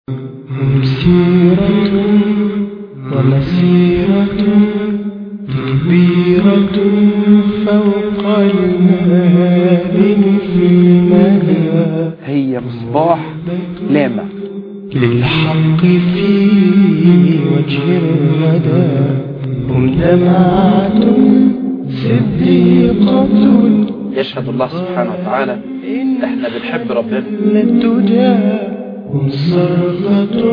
سيرة ومسيرة كبيرة فوق المهابن في المدى، هي مصباح لامع للحق في وجه الردى. هم دمعة صديقة يشهد الله سبحانه وتعالى احنا بنحب ربنا. هم صرخة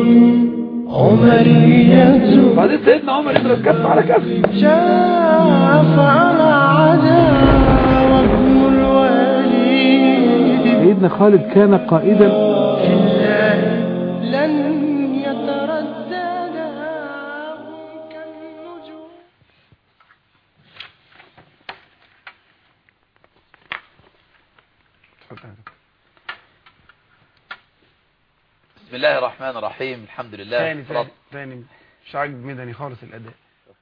عمرية بعدين سيدنا عمر يضرب كف على كف، شاف على عدا وهم الوليد. سيدنا خالد كان قائدا في الله لن يتردد كالنجوم. بسم الله الرحمن الرحيم. الحمد لله. تاني مش عاجب مدني خالص الأداء.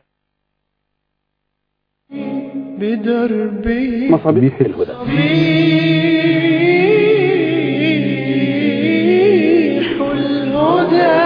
بدربه مصابيح الهدى. مصابيح الهدى.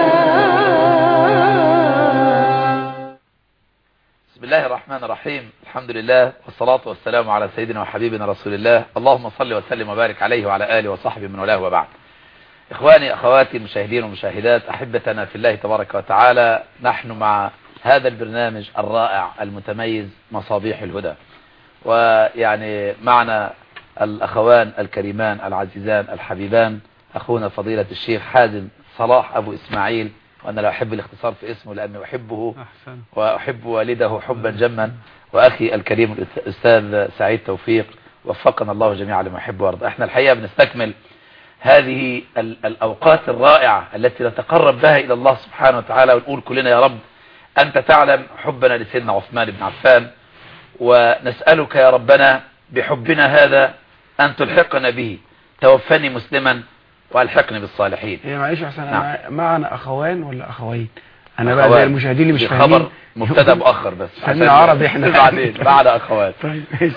بسم الله الرحمن الرحيم. الحمد لله والصلاة والسلام على سيدنا وحبيبنا رسول الله. اللهم صل وسلم وبارك عليه وعلى آله وصحبه من والاه وبعد. إخواني أخواتي المشاهدين والمشاهدات أحبتنا في الله تبارك وتعالى، نحن مع هذا البرنامج الرائع المتميز مصابيح الهدى، ويعني معنا الأخوان الكريمان العزيزان الحبيبان، أخونا فضيلة الشيخ حازم صلاح أبو إسماعيل، وأنا لا أحب الاختصار في اسمه لأنه أحبه وأحب والده حبا جما، وأخي الكريم الأستاذ سعيد توفيق، وفقنا الله جميعا لما يحب ويرضى. احنا الحقيقة بنستكمل هذه الأوقات الرائعة التي نتقرب بها إلى الله سبحانه وتعالى، ونقول كلنا يا رب أنت تعلم حبنا لسيدنا عثمان بن عفان، ونسألك يا ربنا بحبنا هذا أن تلحقنا به. توفني مسلما والحقني بالصالحين. هي معلش احسن. نعم. معنا أخوان ولا أخوين؟ أنا بقى زي المشاهدين اللي مش فاهمين. خبر مبتدا مؤخر بس عشان عربي احنا بعدين معنا أخوان. طيب ماشي.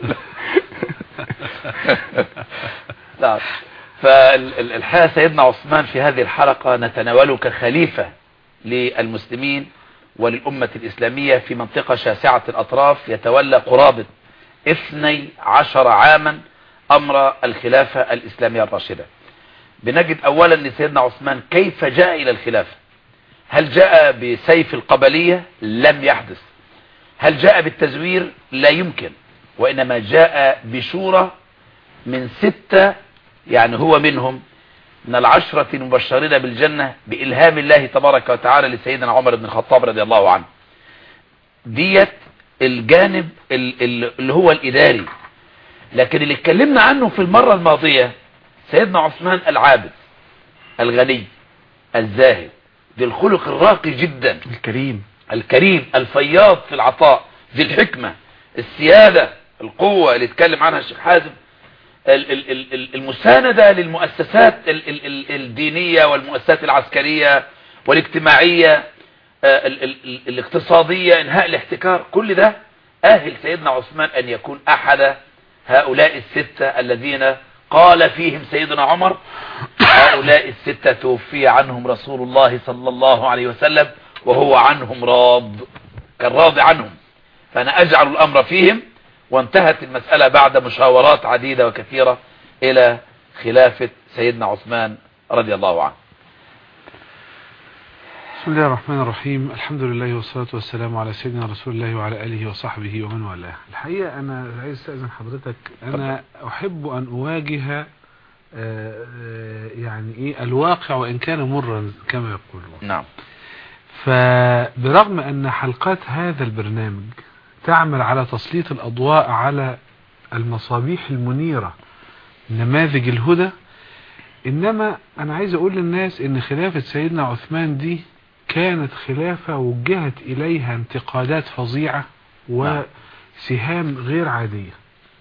نعم. فالحقيقة سيدنا عثمان في هذه الحلقة نتناوله كخليفة للمسلمين وللأمة الإسلامية في منطقة شاسعة الأطراف، يتولى قرابة 12 عاما أمر الخلافة الإسلامية الراشدة. بنجد أولا أن سيدنا عثمان كيف جاء إلى الخلافة. هل جاء بسيف القبلية؟ لم يحدث. هل جاء بالتزوير؟ لا يمكن. وإنما جاء بشورى من 6، يعني هو منهم، من ال10 المبشرين بالجنة بإلهام الله تبارك وتعالى لسيدنا عمر بن الخطاب رضي الله عنه. ديت الجانب اللي هو الإداري. لكن اللي اتكلمنا عنه في المرة الماضية سيدنا عثمان العابد الغني الزاهد ذي الخلق الراقي جدا، الكريم الفياض في العطاء، ذي الحكمة، السيادة، القوة اللي اتكلم عنها الشيخ حازم، المساندة للمؤسسات الدينية والمؤسسات العسكرية والاجتماعية، الاقتصادية، انهاء الاحتكار. كل ده أهل سيدنا عثمان أن يكون أحد هؤلاء ال6 الذين قال فيهم سيدنا عمر: هؤلاء ال6 توفي عنهم رسول الله صلى الله عليه وسلم وهو عنهم راض، كان راضي عنهم، فأنا أجعل الأمر فيهم. وانتهت المسألة بعد مشاورات عديدة وكثيرة إلى خلافة سيدنا عثمان رضي الله عنه. بسم الله الرحمن الرحيم. الحمد لله والصلاة والسلام على سيدنا رسول الله وعلى آله وصحبه ومن والاه. الحقيقة أنا عايز أستأذن حضرتك، أنا أحب أن أواجه يعني إيه الواقع وإن كان مرا كما يقولون. نعم. فبرغم أن حلقات هذا البرنامج تعمل على تسليط الأضواء على المصابيح المنيرة نماذج الهدى، إنما أنا عايز أقول للناس إن خلافة سيدنا عثمان دي كانت خلافة وجهت إليها انتقادات فظيعة وسهام غير عادية،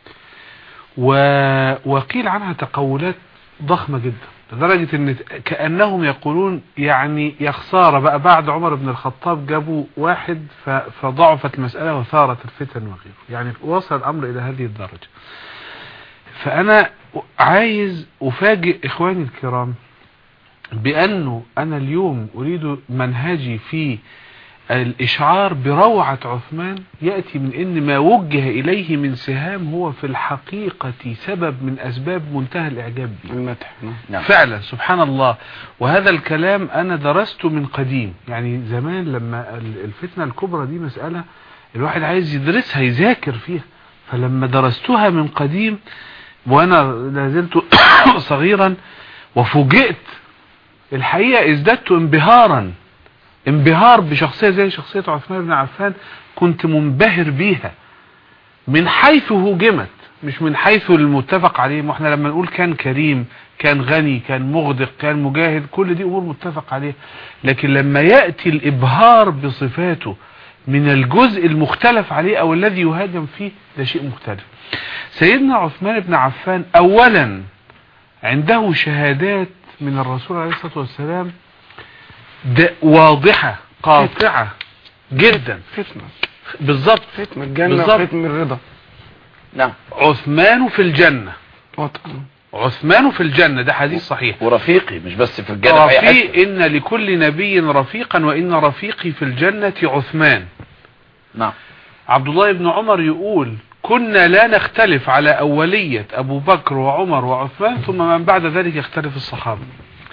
وقيل عنها تقولات ضخمة جدا لدرجة ان كأنهم يقولون يعني يا خسارة بقى بعد عمر بن الخطاب جابوا واحد فضعفت المسألة وثارت الفتن وغيره. يعني وصل الأمر إلى هذه الدرجة. فأنا عايز أفاجئ إخواني الكرام بأنه أنا اليوم أريد منهجي في الإشعار بروعة عثمان يأتي من أن ما وجه إليه من سهام هو في الحقيقة سبب من أسباب منتهى الإعجاب به، المدح. نعم. فعلا سبحان الله. وهذا الكلام أنا درسته من قديم، يعني زمان لما الفتنة الكبرى دي مسألة الواحد عايز يدرسها يذاكر فيها، فلما درستها من قديم وأنا لازلت صغيرا وفوجئت الحقيقة ازددت انبهار بشخصية زي شخصية عثمان بن عفان. كنت منبهر بيها من حيث هجمت، مش من حيث المتفق عليه. واحنا لما نقول كان كريم، كان غني، كان مغدق، كان مجاهد، كل دي امور متفق عليه. لكن لما يأتي الابهار بصفاته من الجزء المختلف عليه او الذي يهاجم فيه، ده شيء مختلف. سيدنا عثمان بن عفان اولا عنده شهادات من الرسول عليه الصلاة والسلام واضحة قاطعة جدا. فتنة بالضبط، فتنة الجنة وفتنة الرضا. نعم. عثمان في الجنة، وطن. عثمان في الجنة، ده حديث صحيح. ورفيقي مش بس في الجنة، رفيق، إن لكل نبي رفيقا وإن رفيقي في الجنة عثمان. نعم. عبد الله بن عمر يقول كنا لا نختلف على أولية أبو بكر وعمر وعثمان، ثم من بعد ذلك يختلف الصحابة.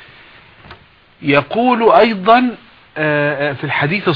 يقول أيضا في الحديث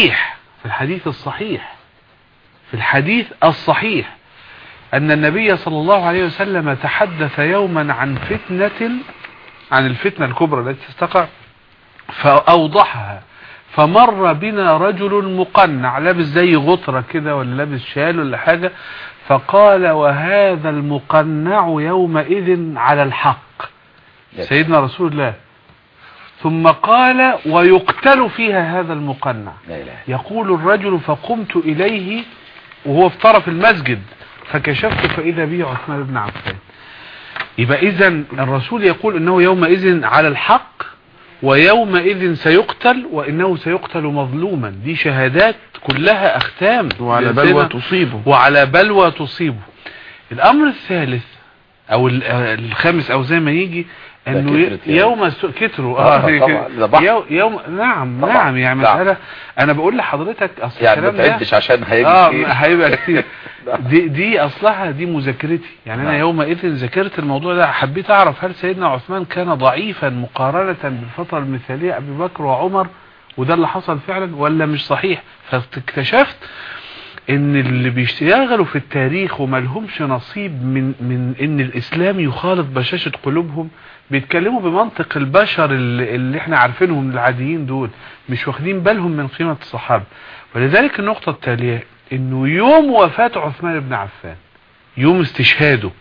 الصحيح أن النبي صلى الله عليه وسلم تحدث يوما عن الفتنة الكبرى التي تستقع فأوضحها، فمر بنا رجل مقنع لابس زي غطرة كده ولا لابس شال ولا حاجة، فقال وهذا المقنع يومئذ على الحق سيدنا رسول الله. ثم قال ويقتل فيها هذا المقنع. يقول الرجل فقمت إليه وهو في طرف المسجد فكشفت فإذا به عثمان بن عفان. يبقى إذن الرسول يقول إنه يومئذ على الحق ويومئذ سيقتل وإنه سيقتل مظلوما. دي شهادات كلها أختام وعلى بلوى تصيبه. الأمر الثالث أو الخامس أو زي ما يجي انه يوم كتروا يوم نعم يعني مسألة انا بقول لحضرتك اصل يعني ما تعدش عشان هيبقى كتير. دي اصلها دي مذاكرتي يعني. انا يومئذ ذاكرت الموضوع ده، حبيت اعرف هل سيدنا عثمان كان ضعيفا مقارنة بالفترة المثالية ابي بكر وعمر وده اللي حصل فعلا ولا مش صحيح. فاكتشفت ان اللي بيشتغلوا في التاريخ وما لهمش نصيب من ان الاسلام يخالط بشاشة قلوبهم بيتكلموا بمنطق البشر اللي احنا عارفينهم العاديين دول، مش واخدين بالهم من قيمة الصحابة. ولذلك النقطة التالية انه يوم وفاة عثمان بن عفان، يوم استشهاده،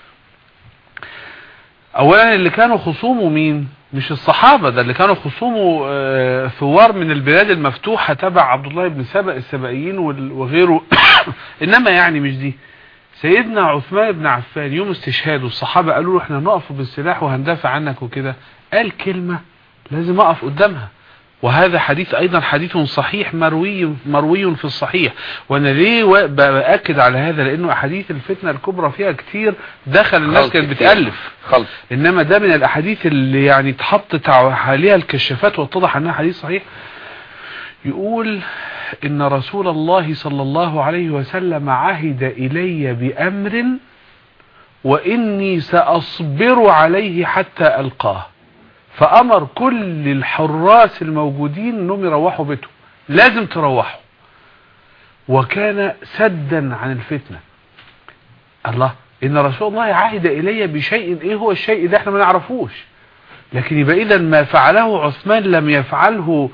اولا اللي كانوا خصومه مين؟ مش الصحابة، ده اللي كانوا خصومه ثوار من البلاد المفتوحة تبع عبد الله بن سبأ السبائيين وغيره. انما يعني مش دي. سيدنا عثمان بن عفان يوم استشهاده الصحابة قالوا له احنا نقف بالسلاح وهندافع عنك وكده، قال كلمة لازم اقف قدامها. وهذا حديث ايضا حديث صحيح مروي في الصحيح. وانا ليه بأكد على هذا؟ لانه احاديث الفتنة الكبرى فيها كتير دخل الناس كانت بتألف خلص. انما ده من الاحاديث اللي يعني تحطت عليها الكشافات واتضح انها حديث صحيح. يقول ان رسول الله صلى الله عليه وسلم عهد الي بامر واني ساصبر عليه حتى القاه، فامر كل الحراس الموجودين انهم يروحوا بيتهم، لازم تروحوا. وكان سدا عن الفتنة. الله، ان رسول الله عهد الي بشيء، ايه هو الشيء ده؟ احنا ما نعرفوش. لكن يبقى اذا ما فعله عثمان لم يفعله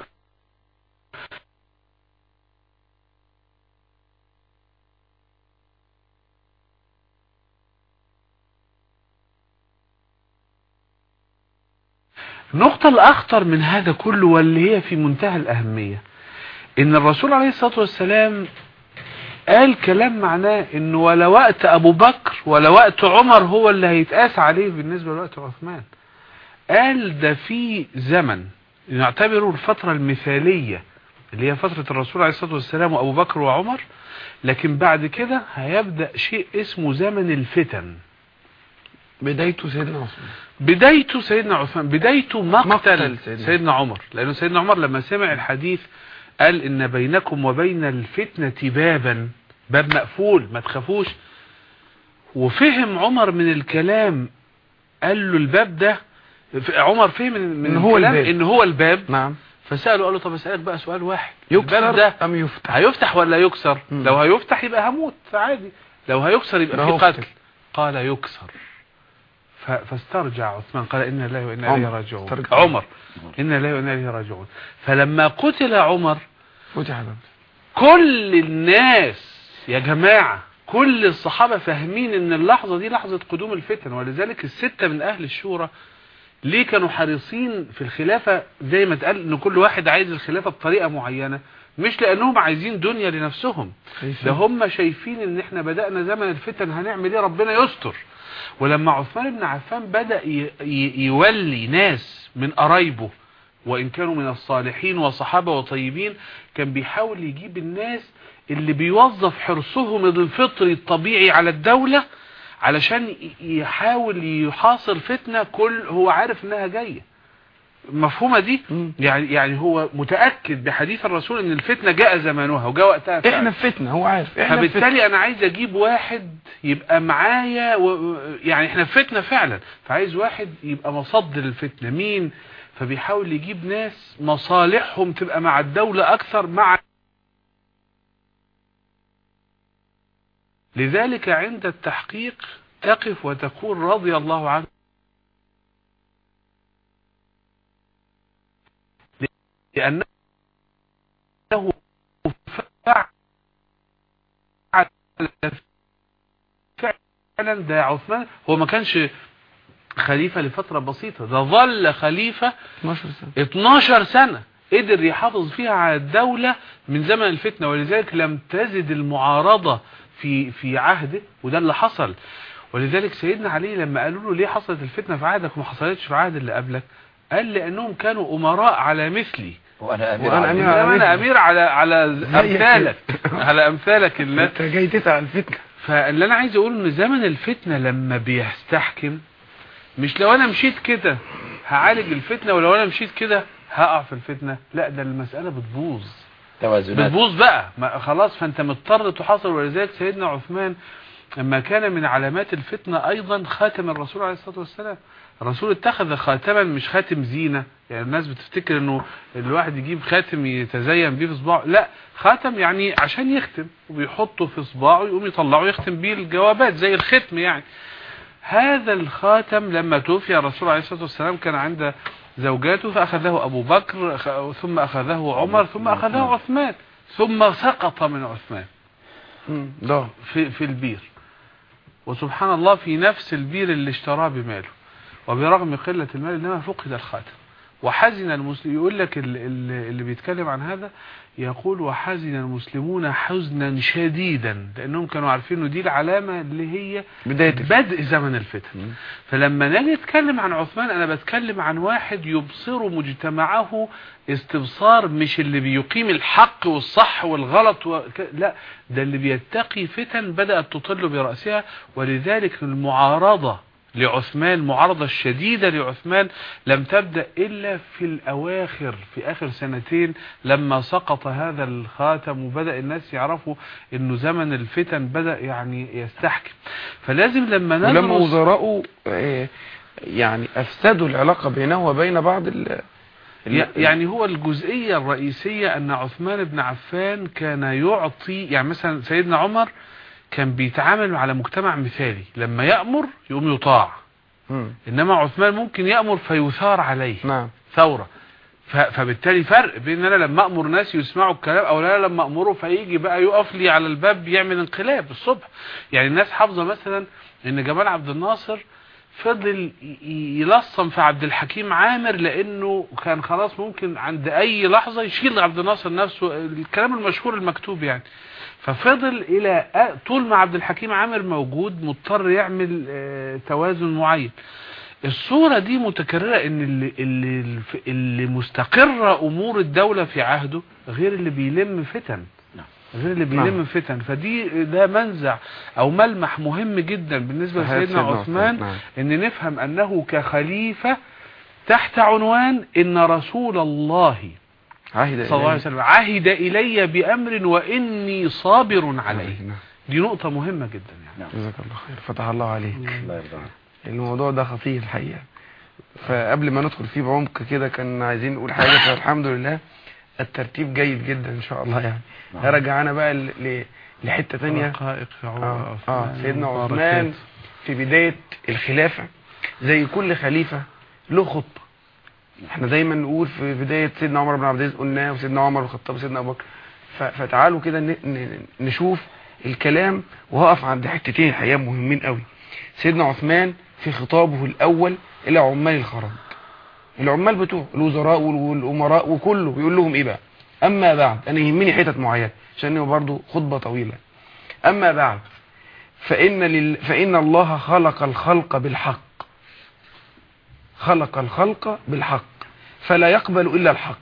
النقطة الأخطر من هذا كله واللي هي في منتهى الأهمية، إن الرسول عليه الصلاة والسلام قال كلام معناه إنه ولا وقت أبو بكر ولا وقت عمر هو اللي هيتقاس عليه بالنسبة لوقت عثمان. قال ده في زمن نعتبره الفترة المثالية اللي هي فترة الرسول عليه الصلاة والسلام وأبو بكر وعمر، لكن بعد كده هيبدأ شيء اسمه زمن الفتن. بدايته سيدنا عثمان، بدايته سيدنا عثمان، بدايته مقتل سيدنا عمر، لأنه سيدنا عمر لما سمع الحديث قال إن بينكم وبين الفتنة بابا، باب مقفول ما تخافوش. وفهم عمر من الكلام، قال له الباب ده، عمر فهم من الكلام إن هو الباب. نعم. فسأله قال له طب اسألك بقى سؤال واحد، يكسر ده أم يفتح؟ هيفتح ولا يكسر؟ لو هيفتح يبقى هموت عادي، لو هيكسر يبقى في قتل. قال يكسر. فاسترجع عثمان قال إنا لله وإنا إليه راجعون. عمر إنا لله وإنا إليه راجعون. فلما قتل عمر فتح كل الناس يا جماعة، كل الصحابة فاهمين ان اللحظة دي لحظة قدوم الفتن. ولذلك الستة من اهل الشورى ليه كانوا حريصين في الخلافة، زي ما اتقال ان كل واحد عايز الخلافة بطريقة معينة، مش لانهم عايزين دنيا لنفسهم، ده هم شايفين ان احنا بدأنا زمن الفتن، هنعمل ايه؟ ربنا يستر. ولما عثمان بن عفان بدأ يولي ناس من قرايبه وإن كانوا من الصالحين وصحابة وطيبين، كان بيحاول يجيب الناس اللي بيوظف حرصهم الفطري الطبيعي على الدولة علشان يحاول يحاصر فتنة كل هو عارف انها جاية. مفهومة دي؟ يعني هو متأكد بحديث الرسول ان الفتنة جاء زمانها وجاء وقتها فعلا. احنا في فتنة، هو عارف احنا فبالتالي فتنة. انا عايز اجيب واحد يبقى معايا يعني احنا في فتنة فعلا، فعايز واحد يبقى مصد للفتنة. مين؟ فبيحاول يجيب ناس مصالحهم تبقى مع الدولة اكثر مع. لذلك عند التحقيق تقف وتقول رضي الله عنه، لأنه فعلا ده عثمان هو ما كانش خليفة لفترة بسيطة، ده ظل خليفة 12 سنة قدر يحافظ فيها على الدولة من زمن الفتنة. ولذلك لم تزد المعارضة في عهده، وده اللي حصل. ولذلك سيدنا علي لما قالوا له ليه حصلت الفتنة في عهدك وما حصلتش في عهد اللي قبلك، قال لأنهم كانوا أمراء على مثلي وأنا أمير على أمثالك على أمثالك اللي انت جاي تسعى الفتنة. فاللي أنا عايز أقول إن زمن الفتنة لما بيستحكم، مش لو أنا مشيت كده هعالج الفتنة ولو أنا مشيت كده هقع في الفتنة، لا ده المسألة بتبوظ بقى خلاص، فأنت مضطر تحاصر. ولذلك سيدنا عثمان لما كان من علامات الفتنة أيضا خاتم الرسول عليه الصلاة والسلام، الرسول اتخذ خاتما مش خاتم زينة، يعني الناس بتفتكر انه الواحد يجيب خاتم يتزين بيه في صباعه، لا، خاتم يعني عشان يختم وبيحطه في صباعه يقوم يطلعه يختم بيه الجوابات زي الختم يعني. هذا الخاتم لما توفي الرسول عليه الصلاة والسلام كان عند زوجاته، فأخذه أبو بكر ثم أخذه عمر ثم أخذه عثمان ثم سقط من عثمان في البير. وسبحان الله في نفس البير اللي اشتراه بماله، وبرغم قلة المال إنما فقد الخاتم. وحزن المسلم، يقول لك اللي بيتكلم عن هذا يقول وحزن المسلمون حزنا شديدا، لأنهم كانوا عارفين إنه دي العلامة اللي هي بدء زمن الفتن. فلما نجي نتكلم عن عثمان أنا بتكلم عن واحد يبصر مجتمعه استبصار، مش اللي بيقيم الحق والصح والغلط لا، ده اللي بيتقي فتن بدأت تطل برأسها. ولذلك المعارضة لعثمان، معارضة الشديدة لعثمان لم تبدأ إلا في الأواخر، في آخر سنتين لما سقط هذا الخاتم وبدأ الناس يعرفوا إنه زمن الفتن بدأ يعني يستحكم. فلازم لما ندرس، ولما وزراءه يعني أفسدوا العلاقة بينه وبين بعض يعني هو الجزئية الرئيسية أن عثمان بن عفان كان يعطي، يعني مثلا سيدنا عمر كان بيتعامل على مجتمع مثالي، لما يأمر يقوم يطاع. إنما عثمان ممكن يأمر فيثار عليه ثورة. فبالتالي فرق بين أنا لما أمر ناس يسمعوا الكلام أو لا لما أمره فيجي بقى يقف لي على الباب يعمل انقلاب الصبح. يعني الناس حافظة مثلا إن جمال عبد الناصر فضل يلصم في عبد الحكيم عامر لأنه كان خلاص ممكن عند أي لحظة يشيل عبد الناصر نفسه، الكلام المشهور المكتوب يعني. ففضل إلى طول ما عبد الحكيم عامر موجود مضطر يعمل توازن معين. الصورة دي متكررة ان اللي مستقرة امور الدولة في عهده غير اللي بيلم فتن. غير اللي بيلم فتن. ده منزع او ملمح مهم جدا بالنسبة لسيدنا عثمان، ان نفهم انه كخليفة تحت عنوان ان رسول الله صلى الله عليه وسلم عهد الي بامر واني صابر عليه. دي نقطة مهمة جدا يعني. جزاك الله خير، فتح الله عليك. الله يرضى عنك. الموضوع ده خطير الحقيقة. فقبل ما ندخل فيه بعمق كده كان عايزين نقول حاجة. فالحمد لله الترتيب جيد جدا ان شاء الله يعني. هرجعنا بقى لحتة تانية. سيدنا عثمان في بداية الخلافة زي كل خليفة له خطبة. احنا دايما نقول في بداية سيدنا عمر بن عبد العزيز قلناه، وسيدنا عمر الخطاب وسيدنا ابو بكر. فتعالوا كده نشوف الكلام، وهقف عند حتتين الحقيقة مهمين قوي. سيدنا عثمان في خطابه الاول الى عمال الخراج، العمال بتوع الوزراء والامراء وكله، بيقول لهم ايه بقى؟ اما بعد، انا يهمني حتت معينه عشان هو برضو خطبه طويله. اما بعد فان الله خلق الخلق بالحق، خلق الخلق بالحق فلا يقبل الا الحق.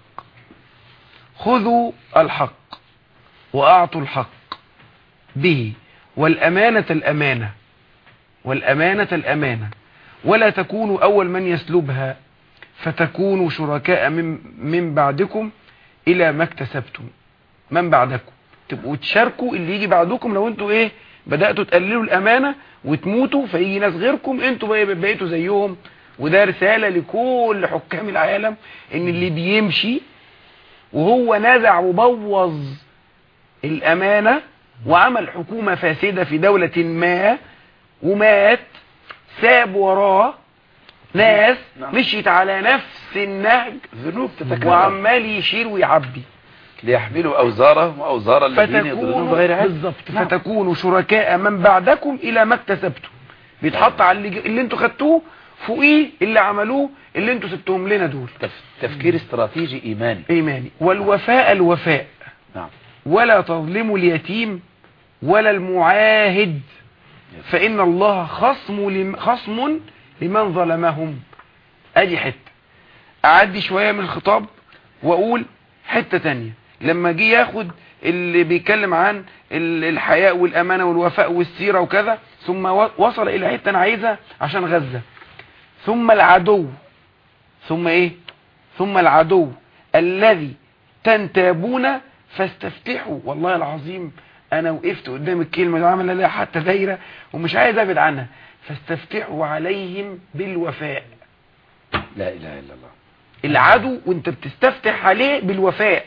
خذوا الحق واعطوا الحق به، والامانه الامانه، والامانه الامانه، ولا تكونوا اول من يسلبها فتكونوا شركاء من بعدكم الى ما اكتسبتم. من بعدكم تبقوا تشاركوا اللي يجي بعدكم. لو انتوا بدأتوا تقللوا الامانة وتموتوا، فيجي ناس غيركم انتوا بقيتوا زيهم. وده رسالة لكل حكام العالم، ان اللي بيمشي وهو نزع وبوظ الامانة وعمل حكومة فاسدة في دولة ما ومات، ساب وراه ناس مشيت على نفس النهج، ذنوب تتكرر، وعمال يشير ويعبي ليحملوا أوزارهم وأوزار الذين يضلون بغير علم. بالظبط. فتكونوا شركاء من بعدكم إلى ما اكتسبتم. بيتحط على اللي انتوا خدتوه فوقيه اللي عملوه اللي انتوا سبتهم لنا دول. تفكير استراتيجي إيماني. والوفاء الوفاء. نعم. ولا تظلموا اليتيم ولا المعاهد، فإن الله خصم لمن ظلمهم. ادي حتة. اعدي شوية من الخطاب واقول حتة تانية. لما جه ياخد اللي بيتكلم عن الحياء والامانة والوفاء والسيرة وكذا، ثم وصل الى حتة انا عايزها عشان غزة. ثم العدو، ثم ايه؟ ثم العدو الذي تنتابون فاستفتحوا. والله العظيم انا وقفت قدام الكلمة دي وعمل لها حتى دايرة ومش عايز ابعد عنها. فاستفتحوا عليهم بالوفاء. لا اله الا الله. العدو وانت بتستفتح عليه بالوفاء،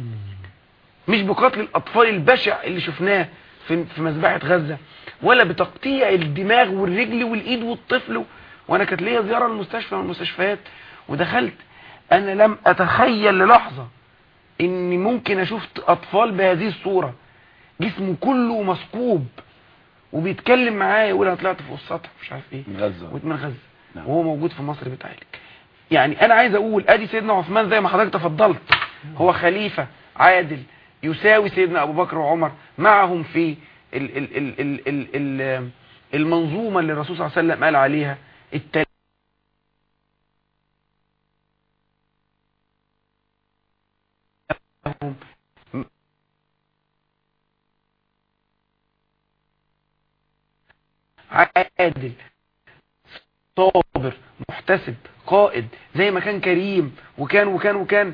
مش بقتل الاطفال البشع اللي شفناه في مذبحة غزة، ولا بتقطيع الدماغ والرجل والايد والطفل. وانا كانت ليا زيارة المستشفى من المستشفيات ودخلت، انا لم اتخيل للحظة اني ممكن اشوف اطفال بهذه الصورة، جسمه كله مثقوب وبيتكلم معايا يقول انا طلعت فوق السطح مش عارف ايه من غزة. نعم. وهو موجود في مصر بتعالج. يعني انا عايز اقول ادي سيدنا عثمان زي ما حضرتك تفضلت، هو خليفة عادل يساوي سيدنا ابو بكر وعمر معهم في المنظومة اللي الرسول صلى الله عليه وسلم قال عليها عادل صابر محتسب قائد، زي ما كان كريم وكان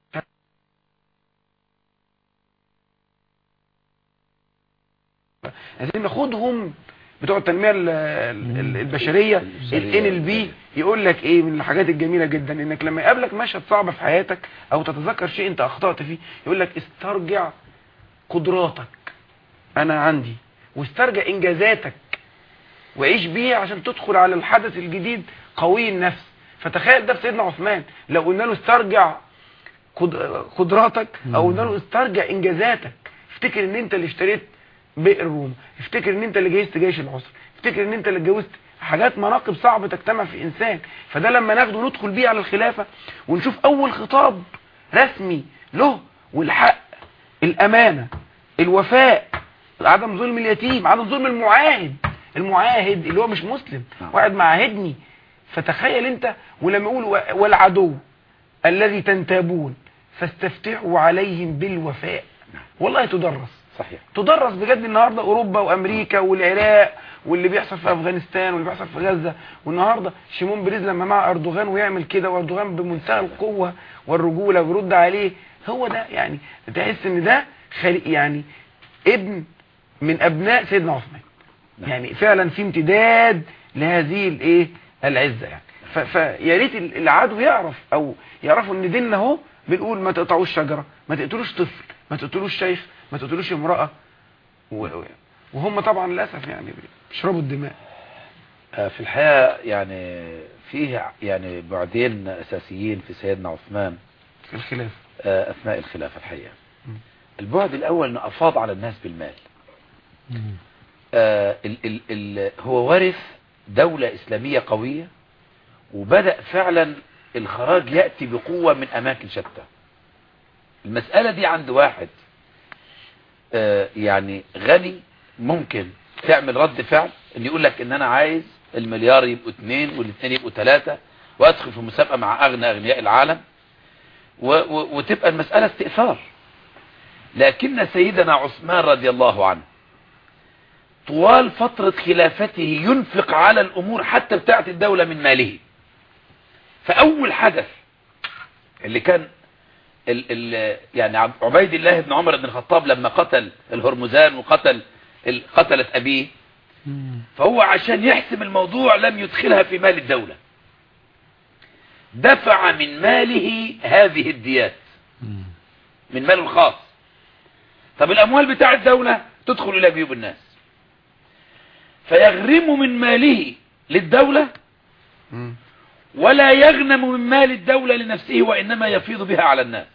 عايزين ناخدهم بتوع التنمية البشرية NLP. يقول لك ايه من الحاجات الجميلة جدا، انك لما يقابلك مشهد صعب في حياتك او تتذكر شيء انت اخطأت فيه، يقول لك استرجع قدراتك انا عندي، واسترجع انجازاتك وعيش بيه عشان تدخل على الحدث الجديد قوي النفس. فتخيل ده بسيدنا عثمان، لو قلنا له استرجع قدراتك او قلنا له استرجع انجازاتك، افتكر ان انت اللي اشتريت بئر روم، افتكر ان انت اللي جهزت جيش العسر، افتكر ان انت اللي اتجوزت، حاجات مناقب صعبة تجتمع في انسان. فده لما ناخده ندخل بيه على الخلافة ونشوف اول خطاب رسمي له، والحق، الامانة، الوفاء، عدم ظلم اليتيم، عدم ظلم المعاهد اللي هو مش مسلم واحد معاهدني. فتخيل انت، ولما يقول والعدو الذي تنتابون فاستفتحوا عليهم بالوفاء. والله تدرس صحيح. تدرس بجد النهارده اوروبا وامريكا والعراق واللي بيحصل في افغانستان واللي بيحصل في غزه. والنهارده شيمون بريز لما مع اردوغان ويعمل كده، واردوغان بمنتهى القوه والرجوله ويرد عليه، هو ده يعني تحس ان ده يعني ابن من ابناء سيدنا عثمان. يعني فعلا في امتداد لهذه الايه العزه يعني. فيا ريت العدو يعرف او يعرفوا ان ديننا اهو بنقول ما تقطعوش شجره، ما تقتلوش طفل، ما تقتلوش شيخ، ما تقتلوش امراه، وهم طبعا للاسف يعني بيشربوا الدماء. في الحقيقه يعني فيه يعني بعدين اساسيين في سيدنا عثمان في الخلافه اثناء الخلافه الحقيقه. البعد الاول انه افاض على الناس بالمال. هو ورث دولة إسلامية قوية، وبدأ فعلا الخراج يأتي بقوة من أماكن شتى. المسألة دي عند واحد يعني غني ممكن تعمل رد فعل ان يقول لك ان انا عايز المليار يبقوا 2 والاثنين يبقوا 3 وادخل في مسابقة مع اغنى اغنياء العالم وتبقى المسألة استئثار. لكن سيدنا عثمان رضي الله عنه طوال فترة خلافته ينفق على الأمور حتى بتاعت الدولة من ماله. فأول حدث اللي كان يعني عبيد الله بن عمر بن الخطاب لما قتل الهرمزان قتلت أبيه، فهو عشان يحسم الموضوع لم يدخلها في مال الدولة، دفع من ماله هذه الديات من ماله الخاص. طب الأموال بتاع الدولة تدخل إلى جيوب الناس، فيغرم من ماله للدولة ولا يغنم من مال الدولة لنفسه، وإنما يفيض بها على الناس.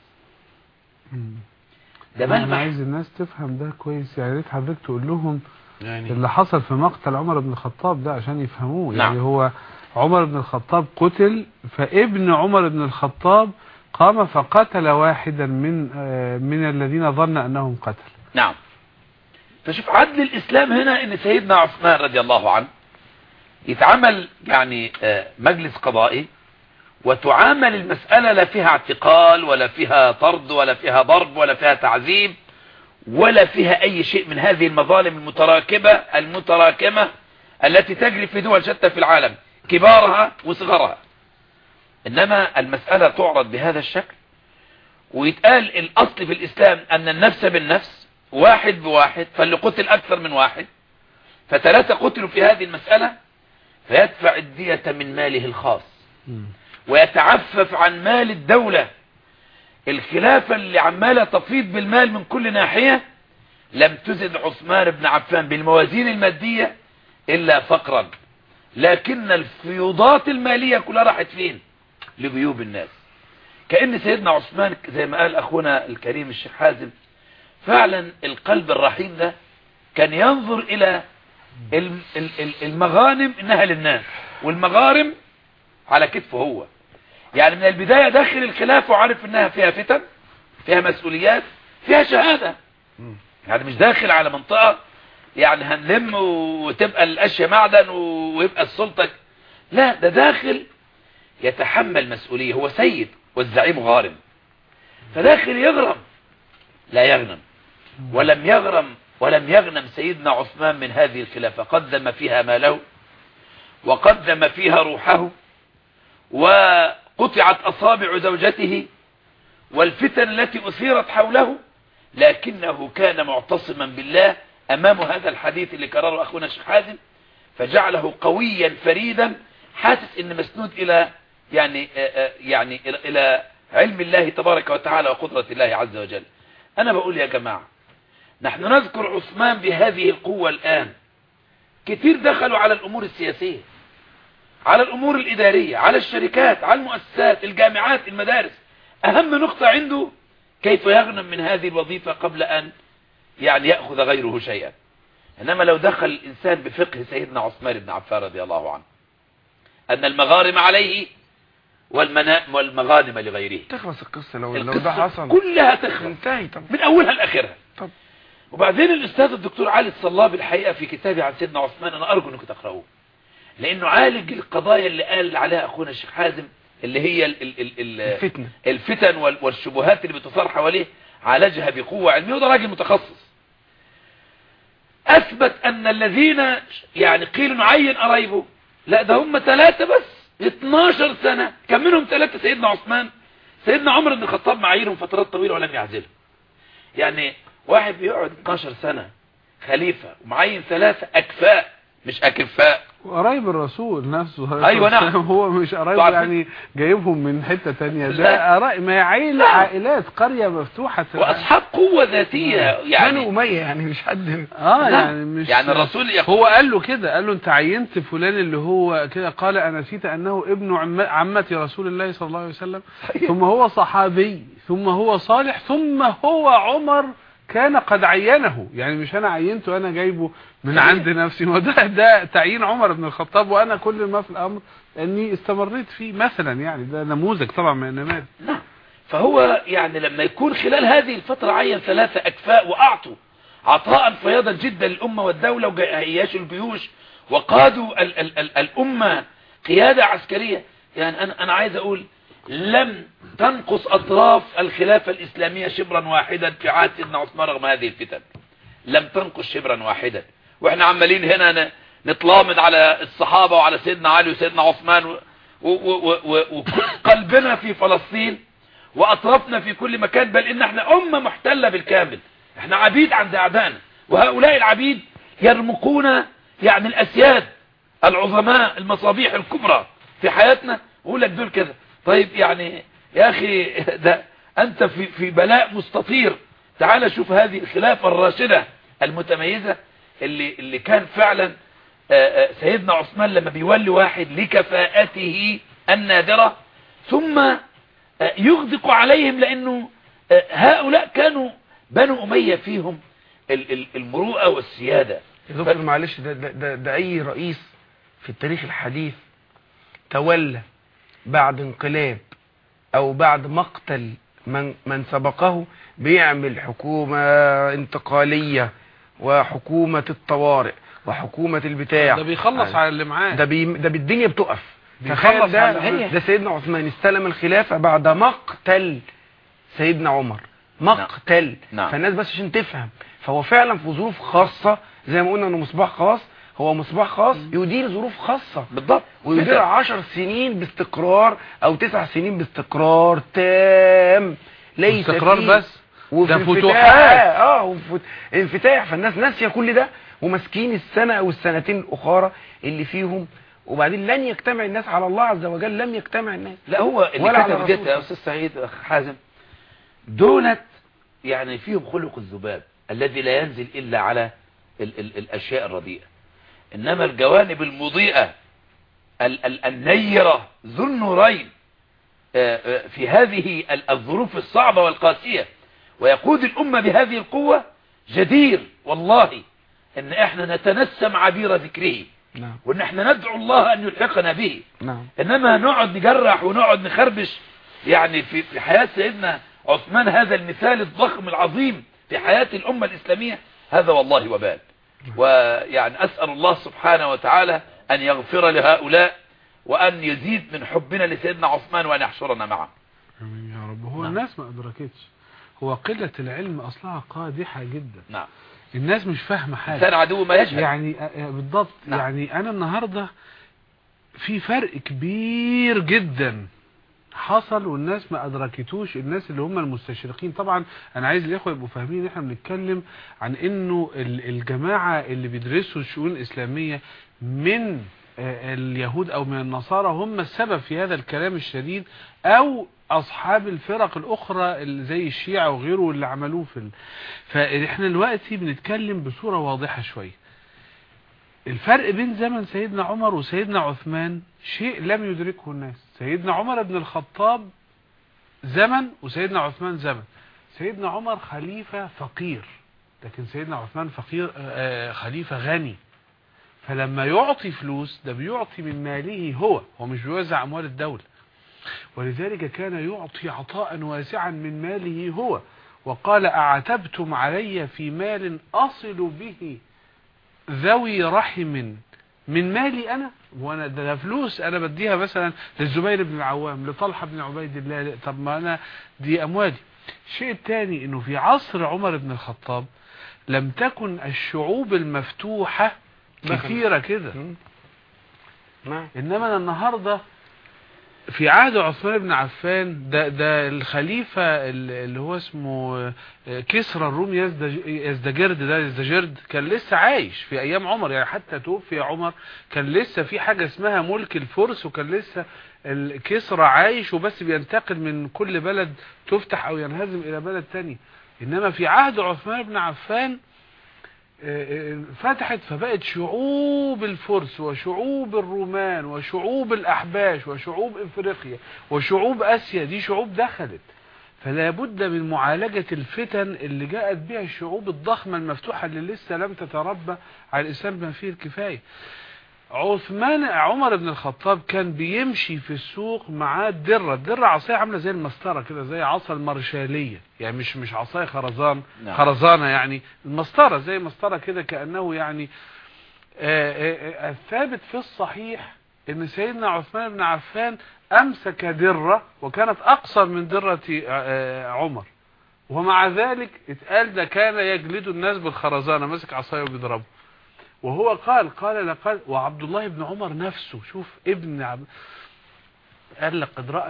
ده انا عايز الناس تفهم ده كويس. يعني ريت حضرتك تقول لهم يعني اللي حصل في مقتل عمر بن الخطاب ده عشان يفهموه. نعم. يعني هو عمر بن الخطاب قتل، فابن عمر بن الخطاب قام فقتل واحدا من الذين ظن انهم قتل. نعم. فشوف عدل الإسلام هنا ان سيدنا عثمان رضي الله عنه يتعمل يعني مجلس قضائي، وتعامل المسألة لا فيها اعتقال ولا فيها طرد ولا فيها ضرب ولا فيها تعذيب ولا فيها أي شيء من هذه المظالم المتراكمة التي تجري في دول شتى في العالم كبارها وصغرها. إنما المسألة تعرض بهذا الشكل، ويتقال الأصل في الإسلام أن النفس بالنفس، واحد بواحد، فاللي قتل أكثر من واحد، ف3 قتلوا في هذه المسألة، فيدفع الدية من ماله الخاص ويتعفف عن مال الدولة. الخلافة اللي عمالة تفيض بالمال من كل ناحية لم تزد عثمان بن عفان بالموازين المادية إلا فقرا، لكن الفيوضات المالية كلها راحت فين؟ لجيوب الناس. كأن سيدنا عثمان زي ما قال أخونا الكريم الشيخ حازم، فعلا القلب الرحيم ده كان ينظر إلى المغانم إنها للناس والمغارم على كتفه هو. يعني من البداية داخل الخلافة وعارف إنها فيها فتن، فيها مسؤوليات، فيها شهادة. يعني مش داخل على منطقة يعني هنلم وتبقى الأشياء معدن ويبقى السلطة، لا، ده داخل يتحمل مسؤولية، هو سيد والزعيم غارم، فداخل يغرم لا يغنم. ولم يغنم سيدنا عثمان من هذه الخلافة، قدم فيها ماله وقدم فيها روحه، وقطعت أصابع زوجته والفتن التي أثيرت حوله، لكنه كان معتصما بالله أمام هذا الحديث اللي كرره أخونا الشيخ حازم، فجعله قويا فريدا حاسس إن مسنود إلى يعني إلى علم الله تبارك وتعالى وقدرة الله عز وجل. أنا بقول يا جماعة، نحن نذكر عثمان بهذه القوة الآن، كتير دخلوا على الأمور السياسية، على الأمور الإدارية، على الشركات، على المؤسسات، الجامعات، المدارس. أهم نقطة عنده كيف يغنم من هذه الوظيفة قبل أن يعني يأخذ غيره شيئا. إنما لو دخل الإنسان بفقه سيدنا عثمان بن عفان رضي الله عنه أن المغارم عليه والمغانم لغيره، تخلص القصة. لو ده حصل كلها تخلص، انتهي من أولها لآخرها. طب وبعدين الأستاذ الدكتور علي الصلاب الحقيقة في كتابه عن سيدنا عثمان، أنا أرجو أنكم تقرأوه، لأنه عالج القضايا اللي قال عليها أخونا الشيخ حازم، اللي هي الفتن والشبهات اللي بتثار حواليه، عالجها بقوة علمية، وده راجل متخصص اثبت ان الذين يعني قيل نعين قرايبه، لا ده هم 3 بس 12 سنة، كان منهم 3 سيدنا عثمان. سيدنا عمر بن الخطاب معاييرهم فترات طويلة ولم يعزلهم. يعني واحد بيقعد 12 سنة خليفة ومعين 3 أكفاء مش أكفاء. وقرايب الرسول نفسه. أيوة نعم. هو مش قرايب يعني جايبهم من حتة تانية، ده قرايب ما عائلات قرية مفتوحة، وأصحاب قوة ذاتية يعني بنو أمية، يعني مش حد يعني مش يعني الرسول هو قال له كده، قال له انت عينت فلان اللي هو كده، قال انا نسيت انه ابن عمتي رسول الله صلى الله عليه وسلم، ثم هو صحابي، ثم هو صالح، ثم هو عمر كان قد عينه. يعني مش انا عينته، انا جايبه من عند نفسي، وده تعيين عمر بن الخطاب، وانا كل ما في الامر اني استمريت فيه مثلا. يعني ده نموذج طبعا من النماذج. نعم. فهو يعني لما يكون خلال هذه الفترة عين 3 أكفاء وأعطوا عطاء فياضا جدا للأمة والدولة وجياشوا الجيوش وقادوا الأمة قيادة عسكرية، يعني أنا عايز أقول لم تنقص أطراف الخلافة الإسلامية شبرا واحدا في عهد سيدنا عثمان رغم هذه الفتن، لم تنقص شبرا واحدا. وإحنا عمالين هنا نتلامد على الصحابة وعلى سيدنا علي وسيدنا عثمان وقلبنا في فلسطين وأطرافنا في كل مكان، بل إن احنا أمة محتلة بالكامل، احنا عبيد عند أعدائنا، وهؤلاء العبيد يرمقون يعني الأسياد العظماء المصابيح الكبرى في حياتنا، ويقول لك دول كده. طيب يعني يا أخي ده أنت في بلاء مستطير. تعال شوف هذه الخلافة الراشدة المتميزة اللي كان فعلا سيدنا عثمان لما بيولي واحد لكفاءته النادرة ثم يغدق عليهم، لأنه هؤلاء كانوا بنو أمية فيهم المروءة والسيادة. يا دكتور معلش، ده أي رئيس في التاريخ الحديث تولى بعد انقلاب أو بعد مقتل من سبقه بيعمل حكومة انتقالية وحكومة الطوارئ وحكومة البتاع، ده بيخلص على اللي معاه، ده الدنيا بتقف. بيخلص ده سيدنا عثمان استلم الخلافة بعد مقتل سيدنا عمر، مقتل. نعم. فالناس بس عشان تفهم، فهو فعلا في ظروف خاصة زي ما قلنا انه مصباح خاص، هو مصباح خاص يدير ظروف خاصة بالضبط، ويدير 10 سنين باستقرار او 9 سنين باستقرار تام، ليس استقرار بس، وفي فتوحات انفتاح. فالناس ناسيه كل ده وماسكين السنة او السنتين الاخرى اللي فيهم، وبعدين لن يجتمع الناس على الله عز وجل، لم يجتمع الناس. لا هو اللي كتب ديت يا أستاذ سعيد أخ حازم دولت يعني فيهم خلق الذباب الذي لا ينزل إلا على الأشياء الرديئة، إنما الجوانب المضيئة النيرة ذو النورين في هذه الظروف الصعبة والقاسية ويقود الأمة بهذه القوة، جدير والله إن إحنا نتنسم عبير ذكره. نعم. وإن إحنا ندعو الله أن يلحقنا به. نعم. إنما نقعد نجرح ونقعد نخربش يعني في حياة سيدنا عثمان، هذا المثال الضخم العظيم في حياة الأمة الإسلامية، هذا والله وبال. ويعني أسأل الله سبحانه وتعالى أن يغفر لهؤلاء وأن يزيد من حبنا لسيدنا عثمان وأن يحشرنا معه. آمين يا رب. هو نعم. الناس ما أدركتش، هو قلة العلم أصلها قادحة جدا. نعم. الناس مش فاهمة حاجة، إنسان عدو ما يجهل يعني بالضبط. نعم. يعني أنا النهاردة في فرق كبير جدا حصل والناس ما أدركتوش، الناس اللي هم المستشرقين. طبعا أنا عايز الإخوة يبقوا فاهمين، إحنا بنتكلم عن إنه الجماعة اللي بيدرسوا الشؤون الإسلامية من اليهود أو من النصارى هم السبب في هذا الكلام الشديد، أو أصحاب الفرق الأخرى اللي زي الشيعة وغيره اللي عملوه فإحنا دلوقتي بنتكلم بصورة واضحة شوية. الفرق بين زمن سيدنا عمر وسيدنا عثمان شيء لم يدركه الناس. سيدنا عمر بن الخطاب زمن وسيدنا عثمان زمن. سيدنا عمر خليفة فقير، لكن سيدنا عثمان خليفة غني، فلما يعطي فلوس ده بيعطي من ماله هو مش بيوزع أموال الدولة، ولذلك كان يعطي عطاء واسعا من ماله هو، وقال أعتبتم علي في مال أصل به ذوي رحم من مالي أنا، وانا ده فلوس أنا بديها مثلا للزبير بن العوام، لطلحة بن عبيد الله، طب ما أنا دي أموالي. الشيء الثاني إنه في عصر عمر بن الخطاب لم تكن الشعوب المفتوحة كثيرة كده. انما النهاردة في عهد عثمان بن عفان ده الخليفة اللي هو اسمه كسرى الروم يزدجرد كان لسه عايش في ايام عمر، يعني حتى توفي عمر كان لسه في حاجة اسمها ملك الفرس، وكان لسه كسرى عايش وبس بينتقل من كل بلد تفتح او ينهزم الى بلد تاني. انما في عهد عثمان بن عفان فتحت، فبقت شعوب الفرس وشعوب الرومان وشعوب الأحباش وشعوب إفريقيا وشعوب آسيا، دي شعوب دخلت. فلا بد من معالجة الفتن اللي جاءت بها الشعوب الضخمة المفتوحة اللي لسه لم تتربى على الإسلام بما فيه الكفاية. عمر بن الخطاب كان بيمشي في السوق معاه الدرة عصاية عاملة زي المسطرة كده، زي عصا المارشالية، يعني مش عصاية خرزانة، يعني المسطرة زي مسطرة كده، كأنه يعني الثابت في الصحيح ان سيدنا عثمان بن عفان امسك درة وكانت اقصر من درة عمر، ومع ذلك اتقال ده كان يجلد الناس بالخرزانة، مسك عصاية وبيضربه. وهو قال لقد، وعبد الله بن عمر نفسه، شوف قال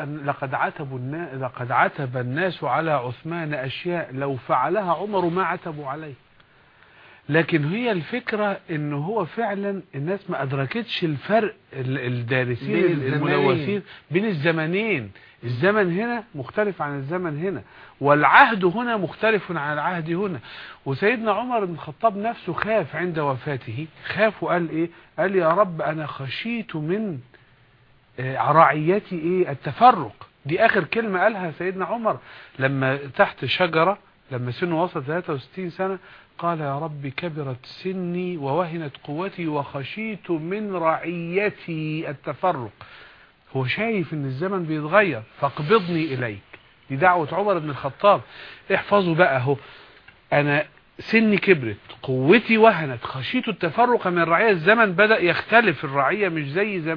لقد عتب الناس على عثمان أشياء لو فعلها عمر ما عتبوا عليه. لكن هي الفكرة انه هو فعلا الناس ما ادركتش الفرق، الدارسين الملوثين بين الزمنين. الزمن هنا مختلف عن الزمن هنا، والعهد هنا مختلف عن العهد هنا. وسيدنا عمر بن الخطاب نفسه خاف عند وفاته، خاف وقال ايه؟ قال يا رب انا خشيت من رعيتي التفرق. دي اخر كلمة قالها سيدنا عمر لما تحت شجرة، لما سنه وصل 63 سنة، قال يا رب كبرت سني ووهنت قوتي وخشيت من رعيتي التفرق. هو شايف ان الزمن بيتغير، فاقبضني اليك. دي دعوة عمر بن الخطاب. احفظوا بقى اهو، انا سني كبرت، قوتي وهنت، خشيت التفرق من الرعية. الزمن بدأ يختلف، الرعية مش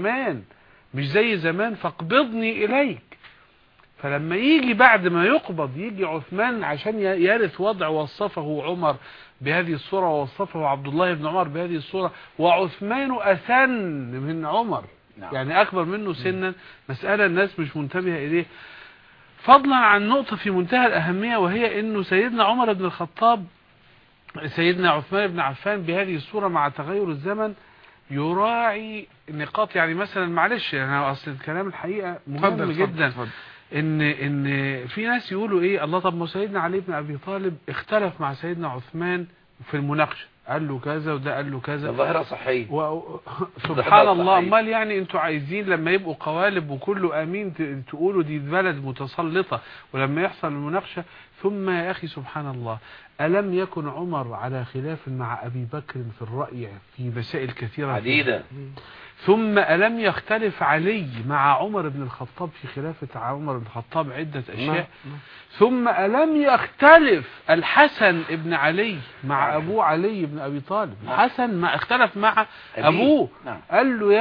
زي زمان، فاقبضني اليك. فلما يجي بعد ما يقبض يجي عثمان عشان يرث وضع وصفه عمر بهذه الصورة، ووصفه عبد الله بن عمر بهذه الصورة، وعثمان أسن من عمر، يعني أكبر منه سنا، مسألة الناس مش منتبهة إليه. فضلا عن نقطة في منتهى الأهمية، وهي أنه سيدنا عمر بن الخطاب، سيدنا عثمان بن عفان بهذه الصورة مع تغير الزمن يراعي نقاط. يعني مثلا معلش، يعني أصل الكلام الحقيقة مهم جدا. ان في ناس يقولوا ايه، الله طب ما سيدنا علي بن ابي طالب اختلف مع سيدنا عثمان في المناقشه، قال له كذا وده قال له كذا، الظاهره صحيح. سبحان الله. امال يعني انتوا عايزين لما يبقوا قوالب وكله امين تقولوا دي بلد متسلطه، ولما يحصل المناقشه ثم يا اخي سبحان الله، الم يكن عمر على خلاف مع ابي بكر في الراي في مسائل كثيره عديده، ثم ألم يختلف علي مع عمر بن الخطاب في خلافة عمر بن الخطاب عدة أشياء، ثم ألم يختلف الحسن ابن علي مع أبوه علي بن أبي طالب. الحسن ما اختلف مع أبوه، قال له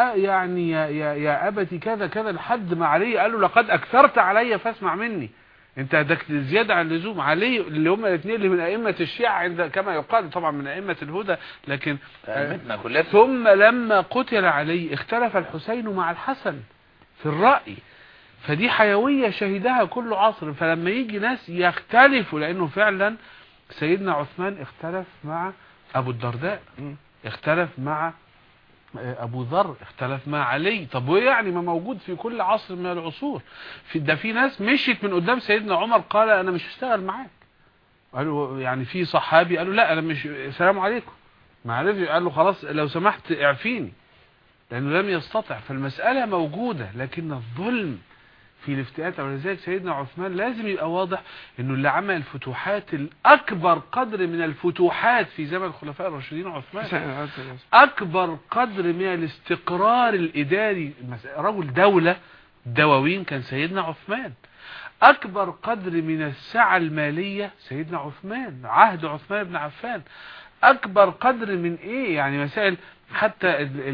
يا أبتي كذا كذا، لحد ما علي قال له لقد أكثرت علي فاسمع مني، انت دك زيادة عن اللزوم. علي اللي هم الاثنين اللي من ائمة الشيعة عند كما يقال طبعا من ائمة الهدى، لكن ثم لما قتل علي اختلف الحسين مع الحسن في الرأي. فدي حيوية شهدها كل عصر. فلما يجي ناس يختلفوا، لانه فعلا سيدنا عثمان اختلف مع ابو الدرداء، اختلف مع ابو ذر، اختلف مع علي. طب وايه يعني ما موجود في كل عصر من العصور. في ناس مشيت من قدام سيدنا عمر قال انا مش هشتغل معاك. قالوا يعني في صحابي قالوا لا انا مش، السلام عليكم، ما عرفش، قال له خلاص لو سمحت اعفيني، لانه لم يستطع. فالمسألة موجودة، لكن الظلم في الافتئات. ولذلك سيدنا عثمان لازم يبقى واضح انه اللي عمل الفتوحات الاكبر قدر من الفتوحات في زمن الخلفاء الراشدين عثمان، اكبر قدر من الاستقرار الاداري، رجل دولة دواوين كان سيدنا عثمان، اكبر قدر من السعة المالية سيدنا عثمان، عهد عثمان بن عفان، اكبر قدر من ايه يعني مسائل حتى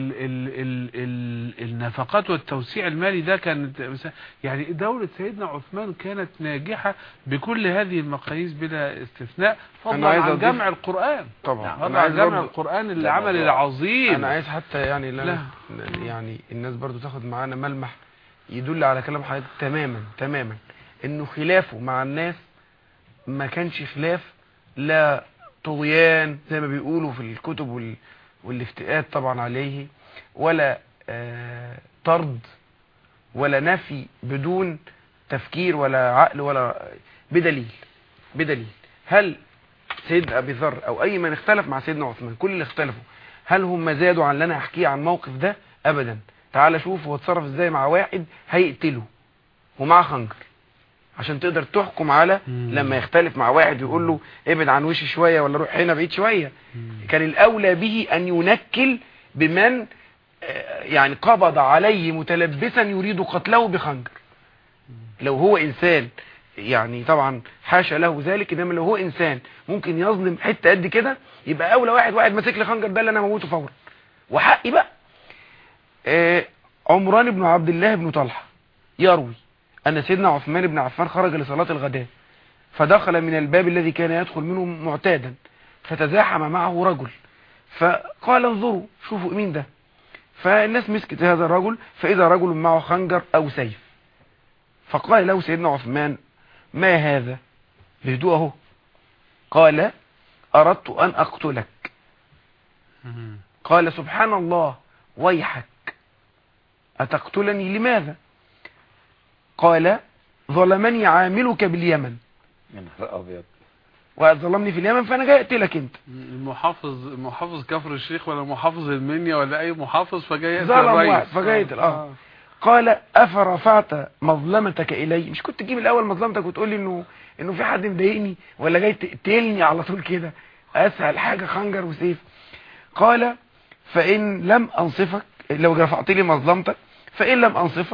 ال النفقات والتوسيع المالي ده كانت يعني دولة سيدنا عثمان كانت ناجحة بكل هذه المقاييس بلا استثناء، فضلا عن جمع القرآن. طبعا فضلا عن جمع القرآن العمل العظيم. انا عايز حتى يعني يعني الناس برضو تاخد معانا ملمح يدل على كلام حضرتك تماما انه خلافه مع الناس ما كانش خلاف لا طغيان زي ما بيقولوا في الكتب والافتئات طبعا عليه، ولا طرد ولا نفي بدون تفكير ولا عقل ولا بدليل. هل سيدنا ابي ذر او اي من اختلف مع سيدنا عثمان، كل اللي اختلفوا هل هم زادوا عن اللي انا احكيه عن موقف ده؟ ابدا. تعال شوف هو اتصرف ازاي مع واحد هيقتله ومعاه خنجر، عشان تقدر تحكم على لما يختلف مع واحد ويقول له ابعد عن وشي شوية ولا روح هنا بعيد شوية. كان الأولى به أن ينكل بمن يعني قبض عليه متلبسا يريد قتله بخنجر. لو هو إنسان يعني طبعا حاشا له ذلك، إنما لو هو إنسان ممكن يظلم حتة قد كده، يبقى أولى واحد ماسك لي خنجر ده اللي أنا موته فورا وحقي بقى. عمران بن عبد الله بن طلحة يروي أن سيدنا عثمان بن عفان خرج لصلاة الغداء، فدخل من الباب الذي كان يدخل منه معتادا، فتزاحم معه رجل، فقال انظروا شوفوا مين ده. فالناس مسكت هذا الرجل، فإذا رجل معه خنجر أو سيف، فقال له سيدنا عثمان ما هذا بهدوءه؟ قال أردت أن أقتلك. قال سبحان الله ويحك أتقتلني لماذا؟ قال ظلمني عاملك باليمن، وظلمني في اليمن فأنا جاي أقتلك أنت. محافظ كفر الشيخ ولا محافظ المنيا ولا أي محافظ، فجاي يقتل الرئيس فجاي يقتل. قال أفرفعت مظلمتك إلي؟ مش كنت تجيب الأول مظلمتك وتقول لي إنه في حد مضايقني، ولا جاي تقتلني على طول كده؟ أسهل حاجة خنجر وسيف. قال فإن لم أنصفك، لو رفعت لي مظلمتك، فإن لم أنصفك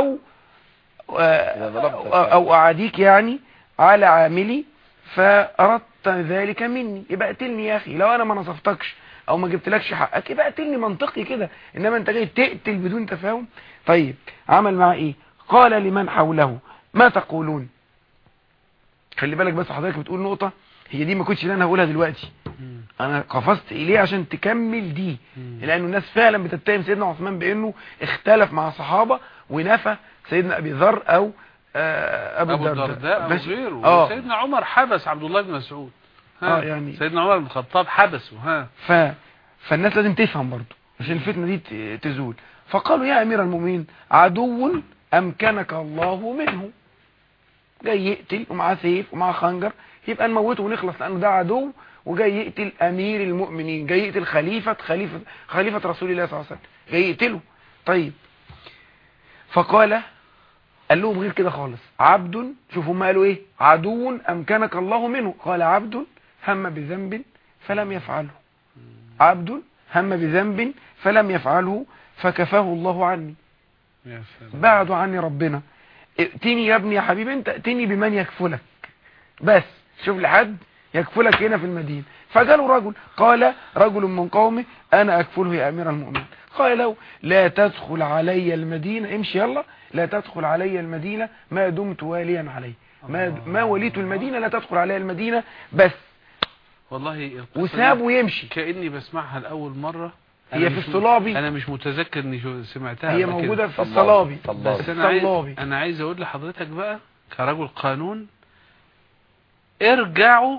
أو أعاديك يعني على عاملي فأردت ذلك مني، يبقى قتلني يا أخي. لو أنا ما نصفتكش أو ما جبتلكش حقك يبقى قتلني منطقي كده، إنما أنت جاي تقتل بدون تفاهم. طيب عمل معاه إيه؟ قال لمن حوله ما تقولون؟ خلي بالك بس حضرتك بتقول نقطة هي دي ما كنتش انا هقولها دلوقتي، انا قفزت اليه عشان تكمل دي، لانه الناس فعلا بتتهم سيدنا عثمان بانه اختلف مع صحابة ونفى سيدنا ابي ذر او ابو الدرداء او غيره. سيدنا عمر حبس عبد الله بن مسعود، يعني سيدنا عمر بن الخطاب حبسه. فالناس لازم تفهم برضه عشان الفتنة دي تزول. فقالوا يا امير المؤمنين عدو امكنك الله منه، جاي يقتل ومعاه سيف ومعاه خنجر، يبقى نموته ونخلص، لانه ده عدو وجاي يقتل امير المؤمنين، جاي يقتل خليفة رسول الله صلى الله عليه وسلم، جاي يقتله. طيب فقال لهم غير كده خالص، عبد، شوفوا هم قالوا ايه، عدو امكنك الله منه، قال عبد هم بذنب فلم يفعله، عبد هم بذنب فلم يفعله فكفاه الله عني، بعدوا عني ربنا، ائتني يا ابني يا حبيبي انت، ائتني بمن يكفلك، بس شوف لحد يكفلك هنا في المدينة. فجاله رجل قال رجل من قومه انا اكفله يا امير المؤمنين، قال له لا تدخل علي المدينة، امشي يلا، لا تدخل علي المدينة ما دمت واليا عليه، ما وليت المدينة لا تدخل علي المدينة بس. والله وساب ويمشي. كأني بسمعها لأول مرة، هي في الصلابي، انا مش متذكر اني سمعتها، هي موجودة في الصلابي. بس انا عايز اقول لحضرتك بقى كرجل قانون، ارجعوا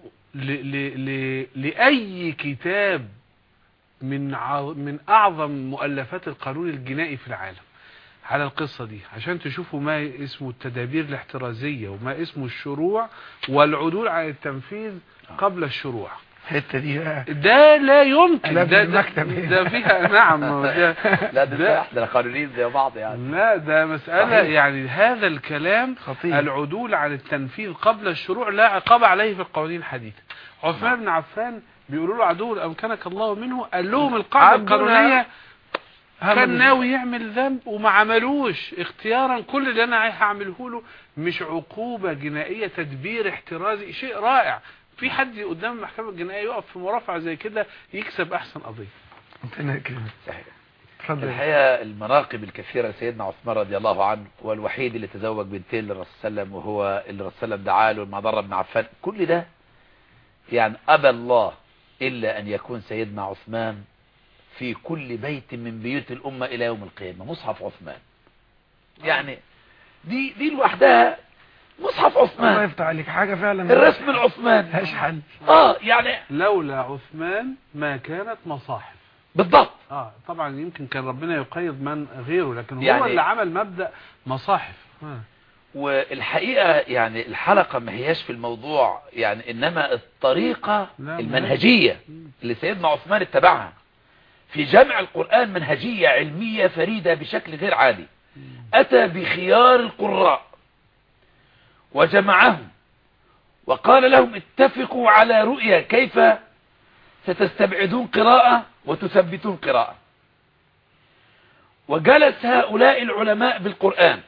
لأي كتاب من اعظم مؤلفات القانون الجنائي في العالم على القصة دي، عشان تشوفوا ما اسمه التدابير الاحترازية وما اسمه الشروع والعدول عن التنفيذ قبل الشروع. الحته دي ده لا يمكن، ده فيها نعم لا ده احنا قانونيين زي بعض يعني، لا ده مسألة صحيح. يعني هذا الكلام خطير. العدول عن التنفيذ قبل الشروع لا عقاب عليه في القوانين الحديثة. عثمان بن عفان بيقولوا له عدو امكنك الله منه، قال لهم القاعدة القانونية كان ناوي يعمل ذنب وما عملوش اختيارا، كل اللي انا هعمله له مش عقوبة جنائية، تدبير احترازي، شيء رائع. في حد قدام المحكمة الجنائية يقف في مرافعة زي كده يكسب احسن قضية. صحيح. الحقيقة المناقب الكثيرة سيدنا عثمان رضي الله عنه، هو الوحيد اللي تزوج بنتين للرسول صلى الله عليه وسلم، وهو اللي الرسول صلى الله عليه وسلم دعا له المضر بن عفان. كل ده يعني أبى الله إلا أن يكون سيدنا عثمان في كل بيت من بيوت الأمة إلى يوم القيامة مصحف عثمان. يعني دي لوحدها مصحف عثمان. الله يفتح عليك، حاجة فعلا الرسم العثماني ملهاش حل. يعني لولا عثمان ما كانت مصاحف. بالضبط. طبعا يمكن كان ربنا يقيد من غيره، لكن هو يعني اللي عمل مبدأ مصاحف. والحقيقة يعني الحلقة ما هياش في الموضوع يعني، إنما الطريقة المنهجية اللي سيدنا عثمان اتبعها في جمع القرآن، منهجية علمية فريدة بشكل غير عادي. أتى بخيار القراء وجمعهم وقال لهم اتفقوا على رؤية كيف ستستبعدون قراءة وتثبتون قراءة. وجلس هؤلاء العلماء بالقرآن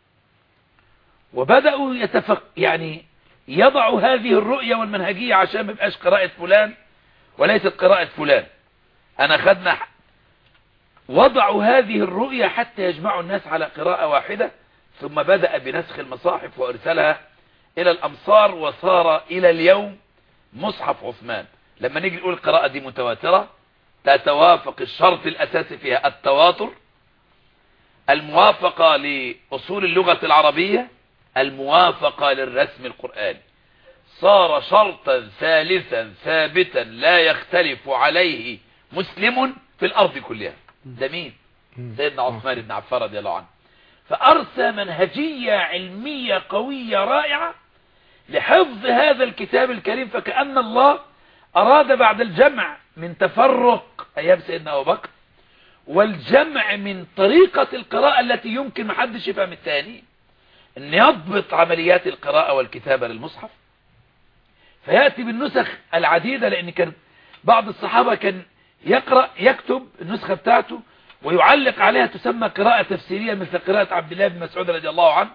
وبدأوا يعني يضعوا هذه الرؤية والمنهجية عشان ما يبقاش قراءة فلان وليست قراءة فلان. أنا خدنا وضعوا هذه الرؤية حتى يجمعوا الناس على قراءة واحدة، ثم بدأ بنسخ المصاحف وارسلها إلى الأمصار، وصار إلى اليوم مصحف عثمان. لما نيجي نقول القراءة دي متواترة، تتوافق الشرط الأساسي فيها التواتر، الموافقة لأصول اللغة العربية، الموافقة للرسم القرآني. صار شرطا ثالثا ثابتا لا يختلف عليه مسلم في الأرض كلها. ده مين؟ سيدنا عثمان بن عفان رضي الله عنه. فأرسى منهجية علمية قوية رائعة لحفظ هذا الكتاب الكريم. فكأن الله أراد بعد الجمع من تفرق أيام سيدنا أبو بكر والجمع من طريقة القراءة التي يمكن محدش يفهم الثاني، أن يضبط عمليات القراءة والكتابة للمصحف، فيأتي بالنسخ العديدة. لأن كان بعض الصحابة كان يكتب النسخة بتاعته ويعلق عليها، تسمى قراءة تفسيرية مثل قراءة عبد الله بن مسعود رضي الله عنه.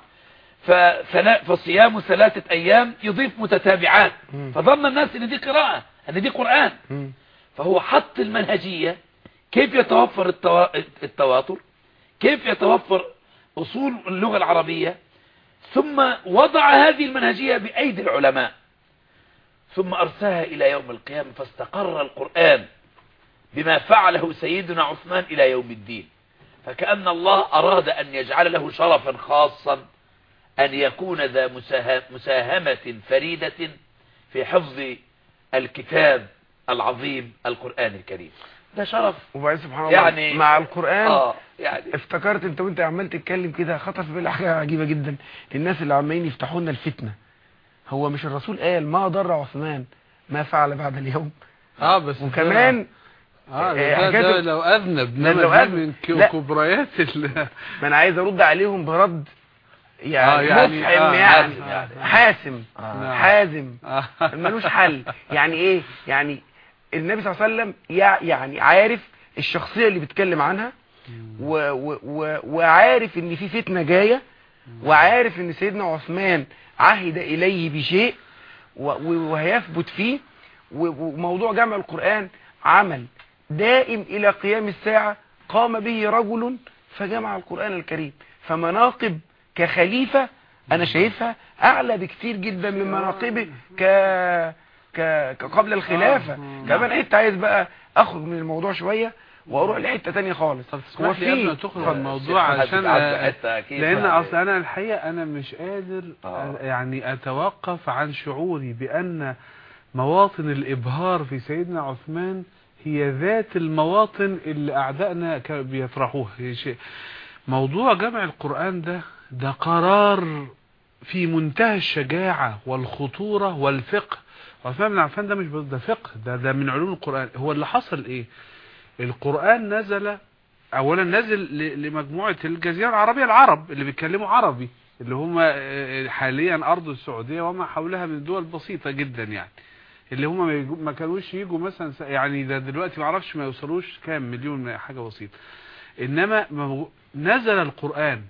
فصيام 3 أيام يضيف متتابعات، فظن الناس ان دي قراءة، ان دي قرآن. فهو حط المنهجية كيف يتوفر التواتر، كيف يتوفر أصول اللغة العربية، ثم وضع هذه المنهجية بأيدي العلماء، ثم أرساها إلى يوم القيامة. فاستقر القرآن بما فعله سيدنا عثمان إلى يوم الدين. فكأن الله أراد أن يجعل له شرفا خاصا أن يكون ذا مساهمة فريدة في حفظ الكتاب العظيم القرآن الكريم. ده شرف. وبعد سبحان الله يعني مع القرآن يعني افتكرت انت وانت عمال تتكلم كده، خطر في بالي حاجة عجيبة جدا. الناس اللي عمالين يفتحوا لنا الفتنة، هو مش الرسول قال ما ضر عثمان ما فعل بعد اليوم؟ بس وكمان ده لو أذنب من كبريات ما انا عايز ارد عليهم برد يعني حاسم حازم ملوش حل. يعني ايه؟ يعني النبي صلى الله عليه وسلم يعني عارف الشخصية اللي بيتكلم عنها، وعارف ان في فتنة جاية، وعارف ان سيدنا عثمان عهد اليه بشيء وهيثبت فيه. وموضوع جمع القرآن عمل دائم الى قيام الساعة، قام به رجل فجمع القرآن الكريم. فمناقب كخليفة انا شايفها اعلى بكثير جدا من مناقبه قبل الخلافة. كمان انت عايز بقى اخرج من الموضوع شوية واروح لحتة تانية خالص. هو في تخرج الموضوع عشان لان اصل انا الحقيقة انا مش قادر يعني اتوقف عن شعوري بان مواطن الابهار في سيدنا عثمان هي ذات المواطن اللي اعدائنا بيطرحوها. موضوع جمع القرآن ده قرار في منتهى الشجاعة والخطورة والفقه. عثمان بن عفان ده مش بس ده فقه، ده من علوم القرآن. هو اللي حصل ايه؟ القرآن نزل اولا نزل لمجموعة الجزيرة العربية، العرب اللي بيتكلموا عربي، اللي هم حاليا ارض السعودية وما حولها من دول بسيطة جدا، يعني اللي هم ما كانوش يجوا مثلا يعني ده دلوقتي ما اعرفش ما يوصلوش كام مليون حاجة بسيطة. انما نزل القرآن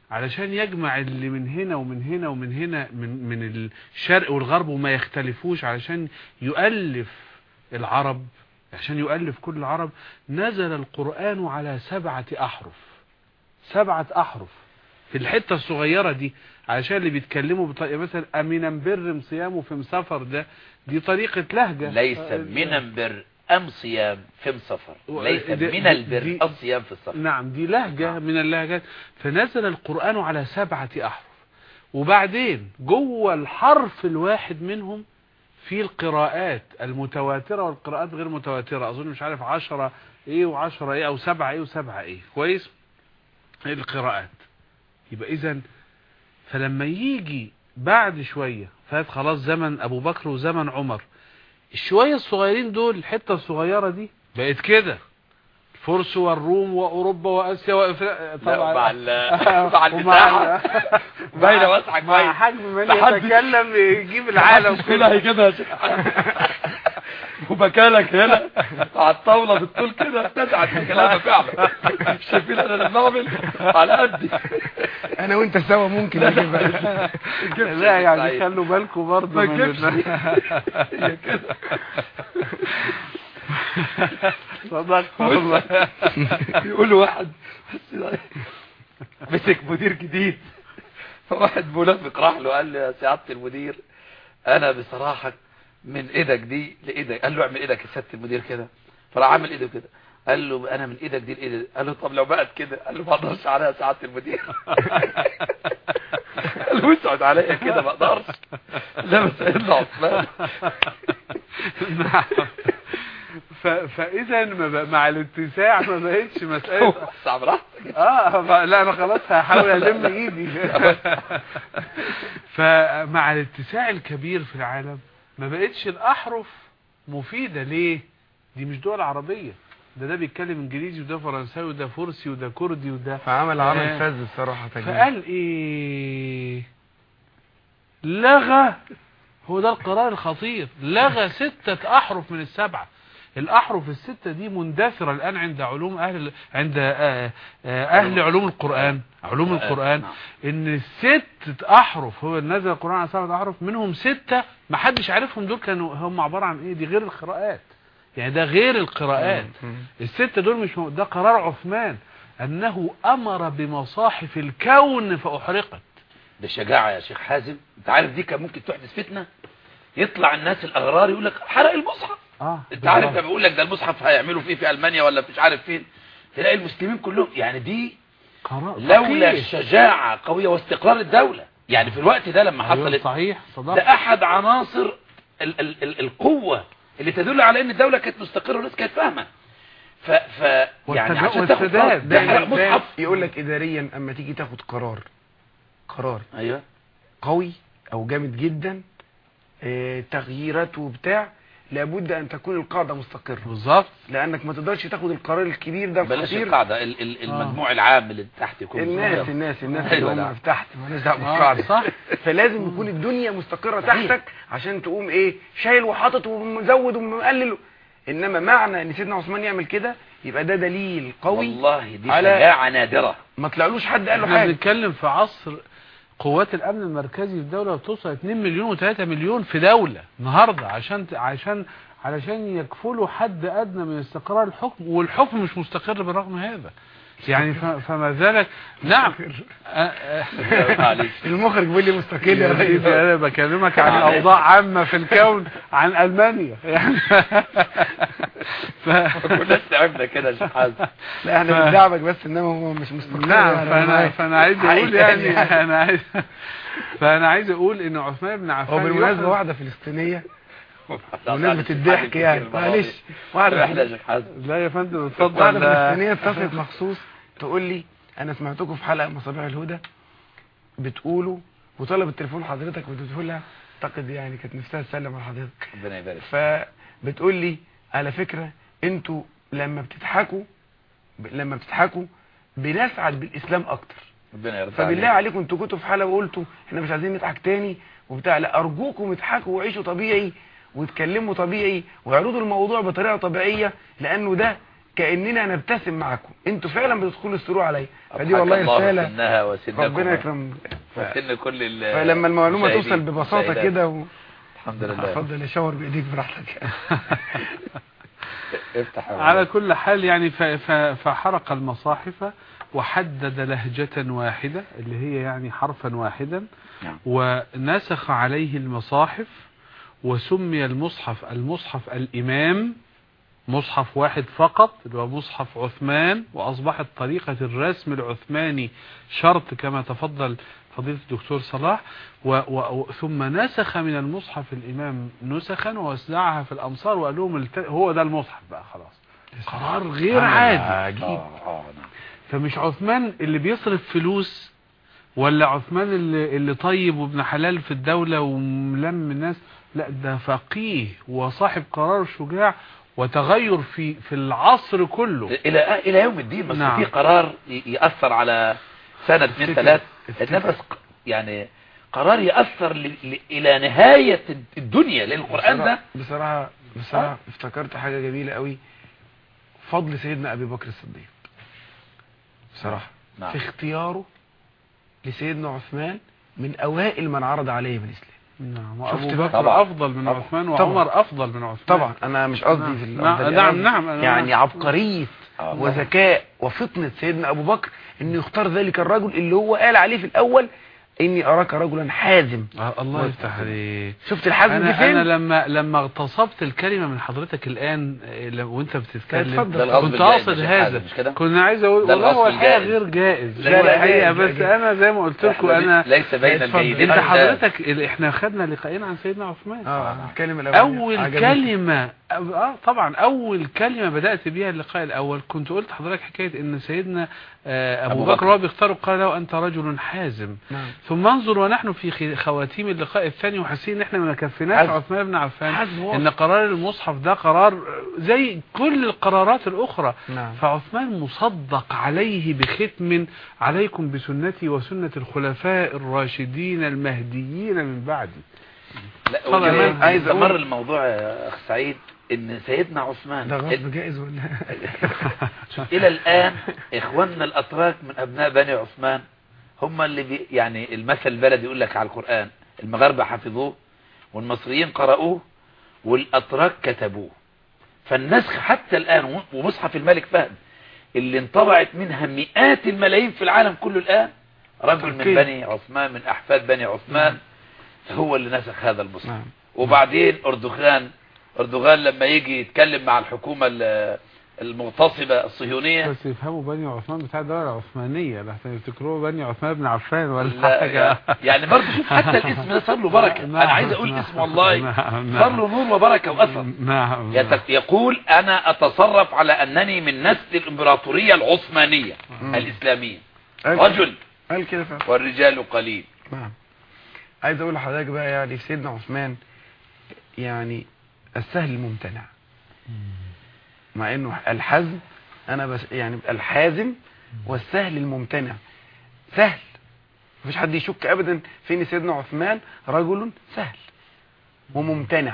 علشان يجمع اللي من هنا ومن هنا ومن هنا من الشرق والغرب وما يختلفوش، علشان يؤلف العرب، عشان يؤلف كل العرب. نزل القرآن على 7 أحرف، 7 أحرف في الحتة الصغيرة دي، علشان اللي بيتكلموا بطريقة مثلا أمين بر صيامه في مسافر، دي طريقة لهجة. ليس من بر أم صيام في مسافر، ليس من البر الصيام في السفر. نعم، دي لهجة من اللهجات. فنزل القرآن على 7 أحرف، وبعدين جوه الحرف الواحد منهم في القراءات المتواترة والقراءات غير متواترة. أظن مش عارف 10 إيه و10 إيه، أو 7 إيه و7 إيه، كويس القراءات. يبقى إذن فلما يجي بعد شوية، فات خلاص زمن أبو بكر وزمن عمر، الشوية الصغيرين دول، الحتة الصغيرة دي بقت كده، الفرس والروم وأوروبا وآسيا وإفريقيا طبعا مع المساحة باينة واسعة كويس، مع حجم من يتكلم يجيب العالم كلها كده يا شيخ. وبكالك هنا على الطاولة بالطول كده تزعل في كلامك فعلا. شايفين انا لما اعمل على قدي انا وانت سوا ممكن نجيبها. لا يعني خلوا بالكم برضه من هي كده. صدقت والله. يقول واحد مسك مدير جديد، واحد منافق راح له قال له يا سعادة المدير انا بصراحة من ايدك دي لايدك. قال له اعمل ايدك يا سيادة المدير كده، فراح عامل ايده كده. قال له انا من ايدك دي لايدك. قال له طب لو بقت كده. قال له ما اقدرش عليها يا سعادة المدير. قال له اسعد عليا كده ما اقدرش. لا بس سيدنا عثمان. نعم. فاذا مع الاتساع ما بقتش مسألة صعب راحتك. لا انا خلاص هحاول الم ايدي. فمع الاتساع الكبير في العالم ما بقتش الاحرف مفيدة. ليه؟ دي مش دول عربية، ده بيتكلم انجليزي وده فرنساوي وده فرسي وده كردي وده، فعمل عمل فاز الصراحة. فقال ايه؟ لغى، هو ده القرار الخطير، لغى 6 أحرف من ال7. الأحرف ال6 دي مندثرة الآن عند علوم عند أهل علوم القرآن، علوم القرآن، إن 6 أحرف هو نزل القرآن على 7 أحرف، منهم 6 ما حدش عارفهم دول كانوا هم عبارة عن إيه. دي غير القراءات، يعني ده غير القراءات. ال6 دول مش ده قرار عثمان أنه أمر بمصاحف الكون فأحرقت. ده شجاعة يا شيخ حازم. انت عارف دي كان ممكن تحدث فتنة، يطلع الناس الأغرار يقول لك حرق المصحف. انت عارف لما بيقول لك ده المصحف هيعملوا فيه في ألمانيا ولا مش عارف فين، تلاقي المسلمين كلهم يعني دي لولا الشجاعة قوية واستقرار الدولة. يعني في الوقت ده لما حصلت صحيح ده أحد عناصر القوة اللي تدل على ان الدولة كانت مستقرة والناس كانت فاهمة. يعني عشان تاخد مصحف يقول لك اداريا اما تيجي تاخد قرار ايوه قوي او جامد جدا، تغييرات وبتاع، لابد ان تكون القاعدة مستقرة بالظبط، لانك ما تقدرش تاخد القرار الكبير ده بلاش القاعدة، المجموع العام اللي تحت يكون الناس اللي هم في تحت مالناش دعوه بالقاعدة. صح. فلازم يكون الدنيا مستقرة تحتك عشان تقوم ايه شايل وحاطط ومزود ومقلل. انما معنى ان سيدنا عثمان يعمل كده يبقى ده دليل قوي. والله دي شجاعة نادرة، ما طلعلوش حد قال له حاجة. حاجة. بنتكلم في عصر قوات الامن المركزي في الدولة بتوصل 2 مليون و3 مليون في دولة النهاردة علشان يكفلوا حد ادنى من استقرار الحكم، والحكم مش مستقر بالرغم هذا. يعني فما زالت. نعم. المخرج بيقول لي مستقل يا رئيس. انا بكلمك عن اوضاع عامة في الكون عن المانيا يعني. كنا تعبنا كده يا شيخ حازم. لا احنا بندعبك بس انما هو مش مستقر. نعم. فانا عايز اقول يعني فانا عايز اقول ان عثمان بن عفان هو بالمناسبة واحدة فلسطينية بمناسبة الضحك يعني معلش واحدة يا شيخ حازم. لا يا فندم اتفضل. واحدة فلسطينية اتصلت مخصوص تقول لي انا سمعتكم في حلقة مصابيح الهدى بتقولوا وطلب التليفون حضرتك وبتقول لها اعتقد يعني كانت نفسها تسلم على حضرتك. ربنا يبارك. فبتقول لي على فكرة انتوا لما بتضحكوا بنسعد بالاسلام اكتر. ربنا يرضى فبالله عليكم انتوا كنتوا في حلقة وقلتوا احنا مش عايزين نضحك تاني وبتاع، لا ارجوكم اضحكوا وعيشوا طبيعي واتكلموا طبيعي واعرضوا الموضوع بطريقة طبيعية، لانه ده كاننا نبتسم معكم، انتوا فعلا بتدخلوا السرور عليا. فدي أضحك والله الله رساله سنها وسنكم ربنا يكرم. وسن كل فلما المعلومه توصل المشاهدين ببساطه والمشاهدات. كده الحمد لله. اتفضل شاور بايديك براحتك. افتح على كل حال يعني فحرق المصاحف وحدد لهجة واحدة اللي هي يعني حرفا واحدا، نعم. ونسخ عليه المصاحف، وسمي المصحف الإمام، مصحف واحد فقط اللي هو مصحف عثمان، وأصبحت طريقة الرسم العثماني شرط كما تفضل فضيلة الدكتور صلاح. ثم نسخ من المصحف الإمام نسخا ووزعها في الأمصار وقال لهم هو ده المصحف بقى خلاص. قرار غير عادي. عجيب. نعم. فمش عثمان اللي بيصرف فلوس، ولا عثمان اللي طيب وابن حلال في الدولة وملم الناس، لا ده فقيه وصاحب قرار شجاع وتغير في العصر كله الى يوم الدين. بس نعم. في قرار يأثر على سنة 2 3 النفس، يعني قرار يأثر الى نهاية الدنيا، لان القرآن ده بصراحة افتكرت حاجة جميلة قوي، فضل سيدنا ابي بكر الصديق بصراحة. نعم. في اختياره لسيدنا عثمان من اوائل من عرض عليه بالاسلام. نعم. شفت وابو بقى؟ بكر طبعا. افضل من طبعا. عثمان، طبعا. وعمر افضل من عثمان. طبعا انا مش قصدي نعم. في نعم. يعني عبقرية وذكاء وفطنة سيدنا ابو بكر انه يختار ذلك الرجل اللي هو قال عليه في الاول اني اراك رجلا حازم. الله يفتح عليك. شفت الحزم دي فين؟ انا لما اغتصبت الكلمه من حضرتك الان وانت بتتكلم اتفضل. كنت اقصد هذا، كنا عايز اقول والله هو الحقيقه غير جائز، لا، هو لا، الحقيقه جائز، بس جائز. انا زي ما قلت لكم انا ليس بين الجيدين. انت حضرتك احنا خدنا لقاءين عن سيدنا عثمان. الكلمة الأولانية اول عجبتني. كلمه طبعا اول كلمه بدات بيها اللقاء الاول كنت قلت لحضرتك حكايه ان سيدنا ابو بكر وهو بيختار قال له انت رجل حازم. نعم. ثم انظر ونحن في خواتيم اللقاء الثاني وحاسين ان احنا ما كفيناش عثمان بن عفان، ان قرار المصحف ده قرار زي كل القرارات الاخرى. نعم. فعثمان مصدق عليه بختم عليكم بسنتي وسنة الخلفاء الراشدين المهديين من بعدي. لا طبعا. وكمان عايز أقول- استمر الموضوع يا اخ سعيد ان سيدنا عثمان ده غصب جائز ولا؟ الى الان اخواننا الاتراك من ابناء بني عثمان هم اللي يعني المثل البلدي يقول لك على القرآن المغاربة حفظوه والمصريين قرأوه والاتراك كتبوه. فالنسخ حتى الان ومصحف الملك فهد اللي انطبعت منها مئات الملايين في العالم كله الان رجل من بني عثمان من احفاد بني عثمان هو اللي نسخ هذا المصحف. وبعدين أردوغان لما يجي يتكلم مع الحكومة المغتصبة الصهيونية بس يفهموا بني عثمان بتاع الدولة العثمانية لحتى يفتكروا بني عثمان بن عفان ولا حاجة. يعني برضه شوف حتى الاسم ده صار له بركة. أنا عايز أقول اسم والله صار له نور وبركة وأثر. نعم. يقول أنا أتصرف على أنني من نسل الإمبراطورية العثمانية الإسلامية رجل قال كده فعلا والرجال قليل. نعم. عايز اقول لحضرتك بقى يعني سيدنا عثمان يعني السهل الممتنع، مع انه الحزم انا بس يعني الحازم والسهل الممتنع سهل، مفيش حد يشك ابدا في ان سيدنا عثمان رجل سهل وممتنع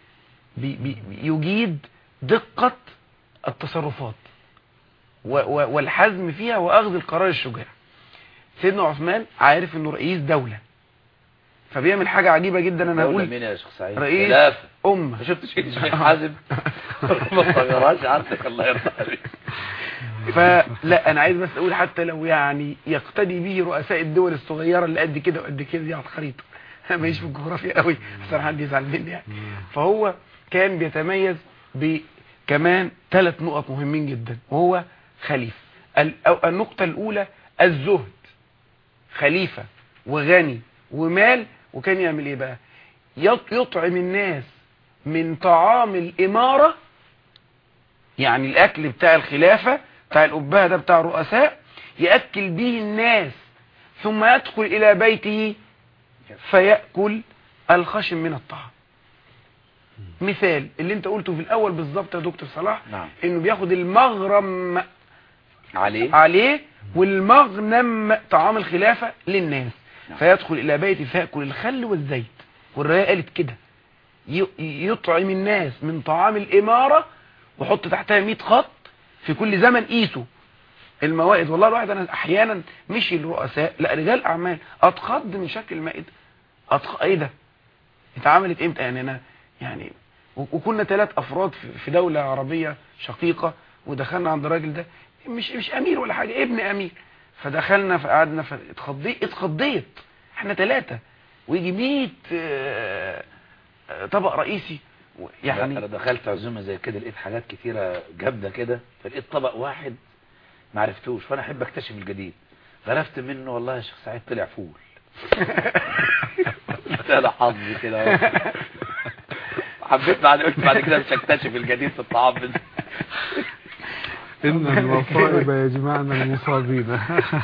يجيد دقة التصرفات والحزم فيها واخذ القرار الشجاع. سيدنا عثمان عارف انه رئيس دولة فبيعمل حاجة عجيبة جدا. انا هقول مين يا شيخ سعيد؟ رئيس أمة. ما شفتش الشيخ حازم ما صغراش عارفك الله يرضى عليك. فلا انا عايز بس اقول حتى لو يعني يقتدي به رؤساء الدول الصغيرة اللي قد كده وقد كده دي على الخريطة ماليش في الجغرافيا قوي عشان حد يزعل مني يعني. فهو كان بيتميز بكمان 3 نقط مهمين جدا وهو خليفة. النقطة الأولى الزهد، خليفة وغني ومال، وكان يعمل ايه بقى؟ يطعم الناس من طعام الإمارة، يعني الأكل بتاع الخلافة بتاع الأبهة ده بتاع الرؤساء يأكل به الناس، ثم يدخل إلى بيته فيأكل الخشن من الطعام. مثال اللي انت قلته في الأول بالظبط يا دكتور صلاح. نعم. انه بياخد المغرم عليه والمغنم طعام الخلافة للناس. نعم. فيدخل إلى بيته فيأكل الخل والزيت، والرواية قالت كده يطعم الناس من طعام الإمارة وحط تحتها 100 خط، في كل زمن قيسوا الموائد. والله الواحد انا احيانا مش الرؤساء، لا رجال اعمال اتخض من شكل المائده. ايه ده؟ اتعملت امتى؟ يعني انا يعني وكنا 3 افراد في دولة عربية شقيقة، ودخلنا عند الراجل ده مش امير ولا حاجة، ابن امير. فدخلنا فقعدنا اتخضيت. احنا 3 ويجي 100 طبق رئيسي يعني. انا دخلت عزومة زي كده لقيت حاجات كتيرة جامدة كده، فلقيت طبق واحد ما عرفتوش، فانا احب اكتشف الجديد. غرفت منه والله يا شيخ سعيد طلع فول. انا حظي كده. حبيت قلت بعد كده مش هكتشف الجديد في الطعام. إن المصائب يجمعنا المصابين.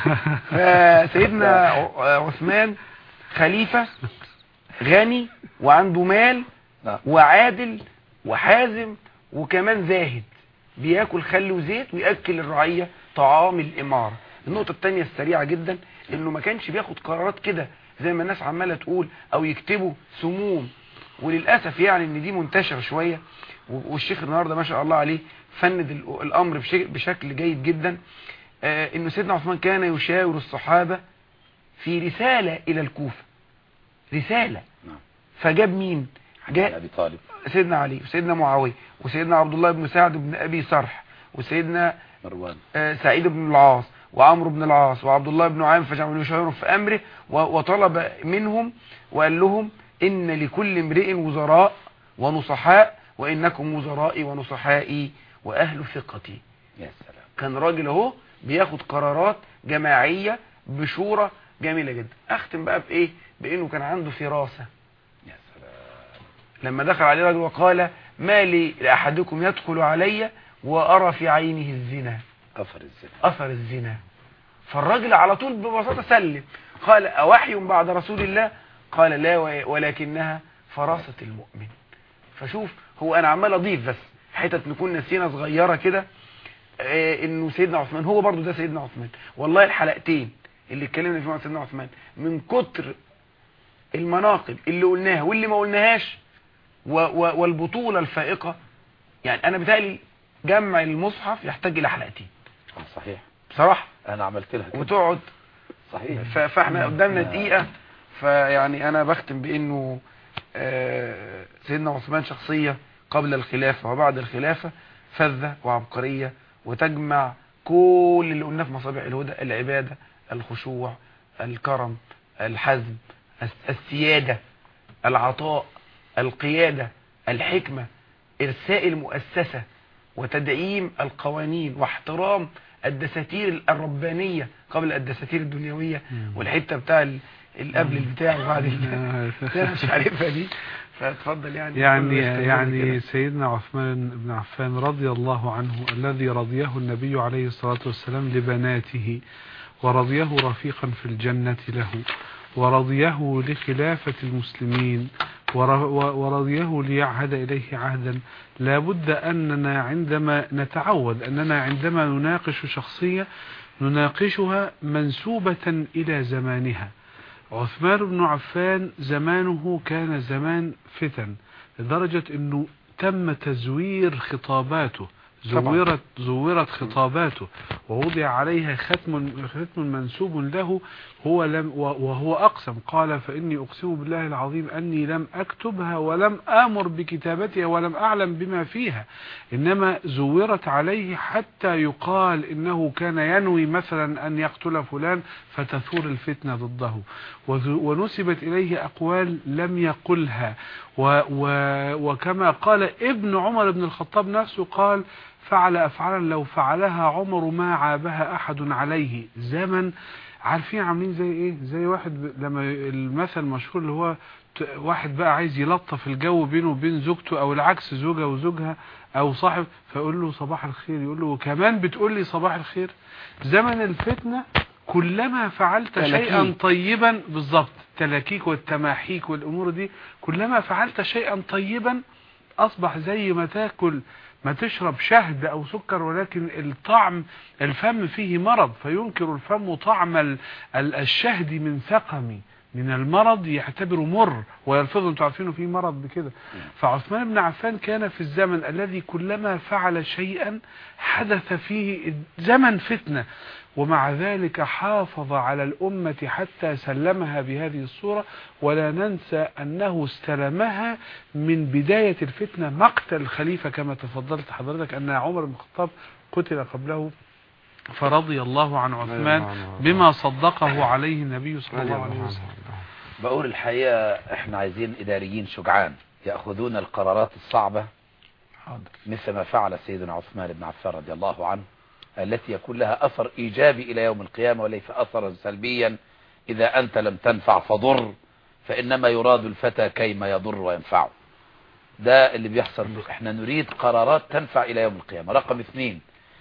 سيدنا عثمان خليفة غني وعنده مال وعادل وحازم وكمان زاهد، بياكل خل وزيت ويأكل الرعية طعام الإمارة. النقطة الثانية السريعة جدا، انه ما كانش بياخد قرارات كده زي ما الناس عمالة تقول او يكتبوا سموم، وللأسف يعني ان دي منتشرة شوية. والشيخ النهاردة ما شاء الله عليه فند الامر بشكل جيد جدا. انه سيدنا عثمان كان يشاور الصحابة في رسالة الى الكوفة، رسالة. فجاب مين؟ جاء أبي طالب، سيدنا علي وسيدنا معاوية وسيدنا عبد الله بن سعد بن ابي صرح وسيدنا مروان سعيد بن العاص وعمرو بن العاص وعبد الله بن عام، فجعلوا يشاوروا في امره. وطلب منهم وقال لهم ان لكل امرئ وزراء ونصحاء، وانكم وزرائي ونصحائي واهل ثقتي. يا سلام. كان راجل اهو بياخد قرارات جماعية بشورى جميلة جدا. اختم بقى بايه؟ بانه كان عنده فراسة. يا سلام. لما دخل عليه رجل وقال ما لي لاحدكم يدخل علي وارى في عينه الزنا، اثر الزنا. فالراجل على طول ببساطة سلم، قال اوحي بعد رسول الله؟ قال لا ولكنها فراسة المؤمن. فشوف، هو انا عمال اضيف بس حتت نكون نسينا صغيرة كده. انه سيدنا عثمان هو برضو ده سيدنا عثمان. والله الحلقتين اللي اتكلمنا فيهم عن سيدنا عثمان من كتر المناقب اللي قلناها واللي ما قلناهاش والبطولة الفائقة، يعني انا بتهيألي جمع المصحف يحتاج الى حلقتين. صحيح بصراحة انا عملت لها كده. وتقعد صحيح. فاحنا قدامنا دقيقة. فيعني انا بختم بانه سيدنا عثمان شخصية قبل الخلافة وبعد الخلافة فذة وعبقرية، وتجمع كل اللي قلناه في مصابيح الهدى: العبادة، الخشوع، الكرم، الحزم، السيادة، العطاء، القيادة، الحكمة، إرساء المؤسسة، وتدعيم القوانين، واحترام الدساتير الربانية قبل الدساتير الدنيوية. والحتة بتاع القبل بتاع وبعد مش عارفها دي. فتفضل يعني سيدنا عثمان بن عفان رضي الله عنه، الذي رضيه النبي عليه الصلاة والسلام لبناته، ورضيه رفيقا في الجنة له، ورضيه لخلافة المسلمين، ورضيه ليعهد إليه عهدا. لابد أننا عندما نتعود أننا عندما نناقش شخصية نناقشها منسوبة إلى زمانها. عثمان بن عفان زمانه كان زمان فتن، لدرجة أنه تم تزوير خطاباته، زورت خطاباته، ووضع عليها ختم منسوب له. وهو أقسم، قال: فإني أقسم بالله العظيم أني لم أكتبها ولم آمر بكتابتها ولم أعلم بما فيها، إنما زورت عليه حتى يقال إنه كان ينوي مثلا أن يقتل فلان فتثور الفتنة ضده. ونسبت إليه أقوال لم يقلها. وكما قال ابن عمر بن الخطاب نفسه، قال: فعل أفعالا لو فعلها عمر ما عابها أحد عليه. زمن عارفين عاملين زي ايه؟ زي واحد لما المثل المشهور اللي هو واحد بقى عايز يلطف الجو بينه وبين زوجته، او العكس زوجة وزوجها او صاحب، فيقول له صباح الخير، يقول له وكمان بتقول لي صباح الخير. زمن الفتنة كلما فعلت شيئا طيبا، بالضبط، تلاكيك والتماحيك والامور دي، كلما فعلت شيئا طيبا اصبح زي ما تاكل ما تشرب شهد او سكر، ولكن الطعم الفم فيه مرض، فينكر الفم طعم الشهد من سقمي. من المرض يعتبره مر ويلفظه. انتوا عارفينه في مرض بكده. فعثمان بن عفان كان في الزمن الذي كلما فعل شيئا حدث فيه زمن فتنة، ومع ذلك حافظ على الأمة حتى سلمها بهذه الصورة. ولا ننسى أنه استلمها من بداية الفتنة مقتل الخليفة كما تفضلت حضرتك أن عمر بن الخطاب قتل قبله، فرضي الله عن عثمان بما صدقه عليه النبي صلى الله عليه وسلم. بقول الحقيقة احنا عايزين إداريين شجعان يأخذون القرارات الصعبة مثل ما فعل سيدنا عثمان بن عفان رضي الله عنه، التي يكون لها أثر إيجابي إلى يوم القيامة وليس أثرا سلبيا. إذا أنت لم تنفع فضر، فإنما يراد الفتى كيما يضر وينفعه. ده اللي بيحصل. احنا نريد قرارات تنفع إلى يوم القيامة. رقم 2،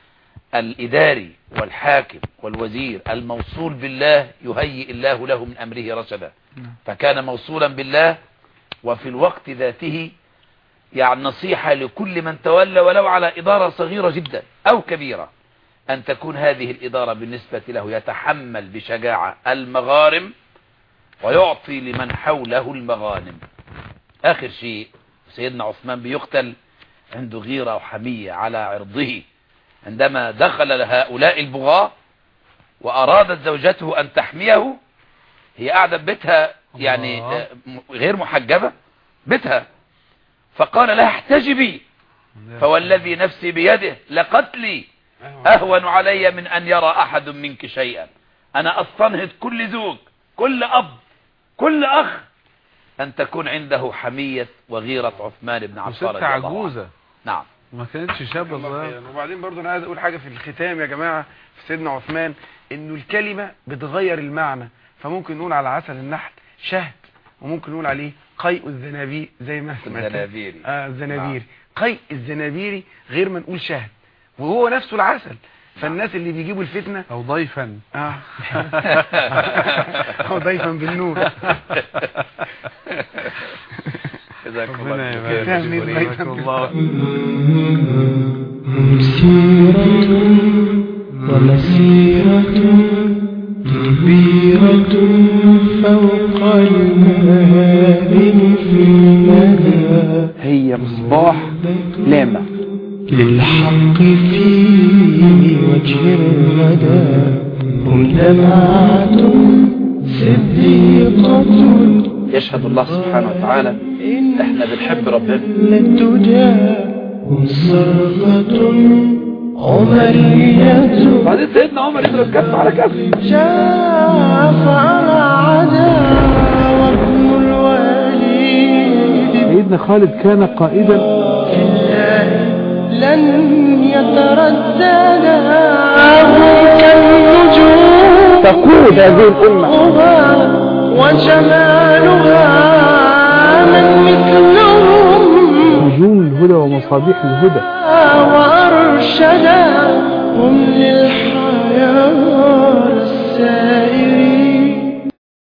الإداري والحاكم والوزير الموصول بالله يهيئ الله له من أمره رشدا، فكان موصولا بالله. وفي الوقت ذاته يعني نصيحة لكل من تولى ولو على إدارة صغيرة جدا أو كبيرة، أن تكون هذه الإدارة بالنسبة له يتحمل بشجاعة المغارم ويعطي لمن حوله المغانم. آخر شيء، سيدنا عثمان بيقتل عنده غيرة وحمية على عرضه عندما دخل هؤلاء البغاة وأرادت زوجته أن تحميه. هي قاعدة بيتها يعني غير محجبة بيتها، فقال لها احتجبي، فوالذي نفسي بيده لقتلي أهون علي من أن يرى أحد منك شيئا. أنا أستنهض كل زوج، كل أب، كل أخ أن تكون عنده حمية وغيرة عثمان بن عفان رضي الله عنه. عجوزة. نعم، ما كانتش شابة صغيرة. وبعدين برضو أنا عايز أقول حاجة في الختام يا جماعة في سيدنا عثمان، إنه الكلمة بتغير المعنى. فممكن نقول على عسل النحل شهد، وممكن نقول عليه قيء الزنابير زي ما سمعت الزنابير. قيء الزنابيري غير ما نقول شهد، وهو نفسه العسل. فالناس اللي بيجيبوا الفتنة او ضيفا او ضيفا بالنور. جزاك الله سيرة ومسيرة كبيرة فوق المهابل في المدى، هي مصباح لامع للحق في وجه الردى. هم دمعة صديقة يشهد الله سبحانه وتعالى احنا بنحب ربنا. هم صرخة عمرية. بعدين سيدنا عمر يضرب كف على كف. شاف على عدا وابن الوليد. سيدنا خالد كان قائدا لن يتردد كالنجوم تقود هذه الأمة وجمالها من مثلهم نجوم الهدى ومصابيح الهدى وأرشدا هم للحياة السائرين.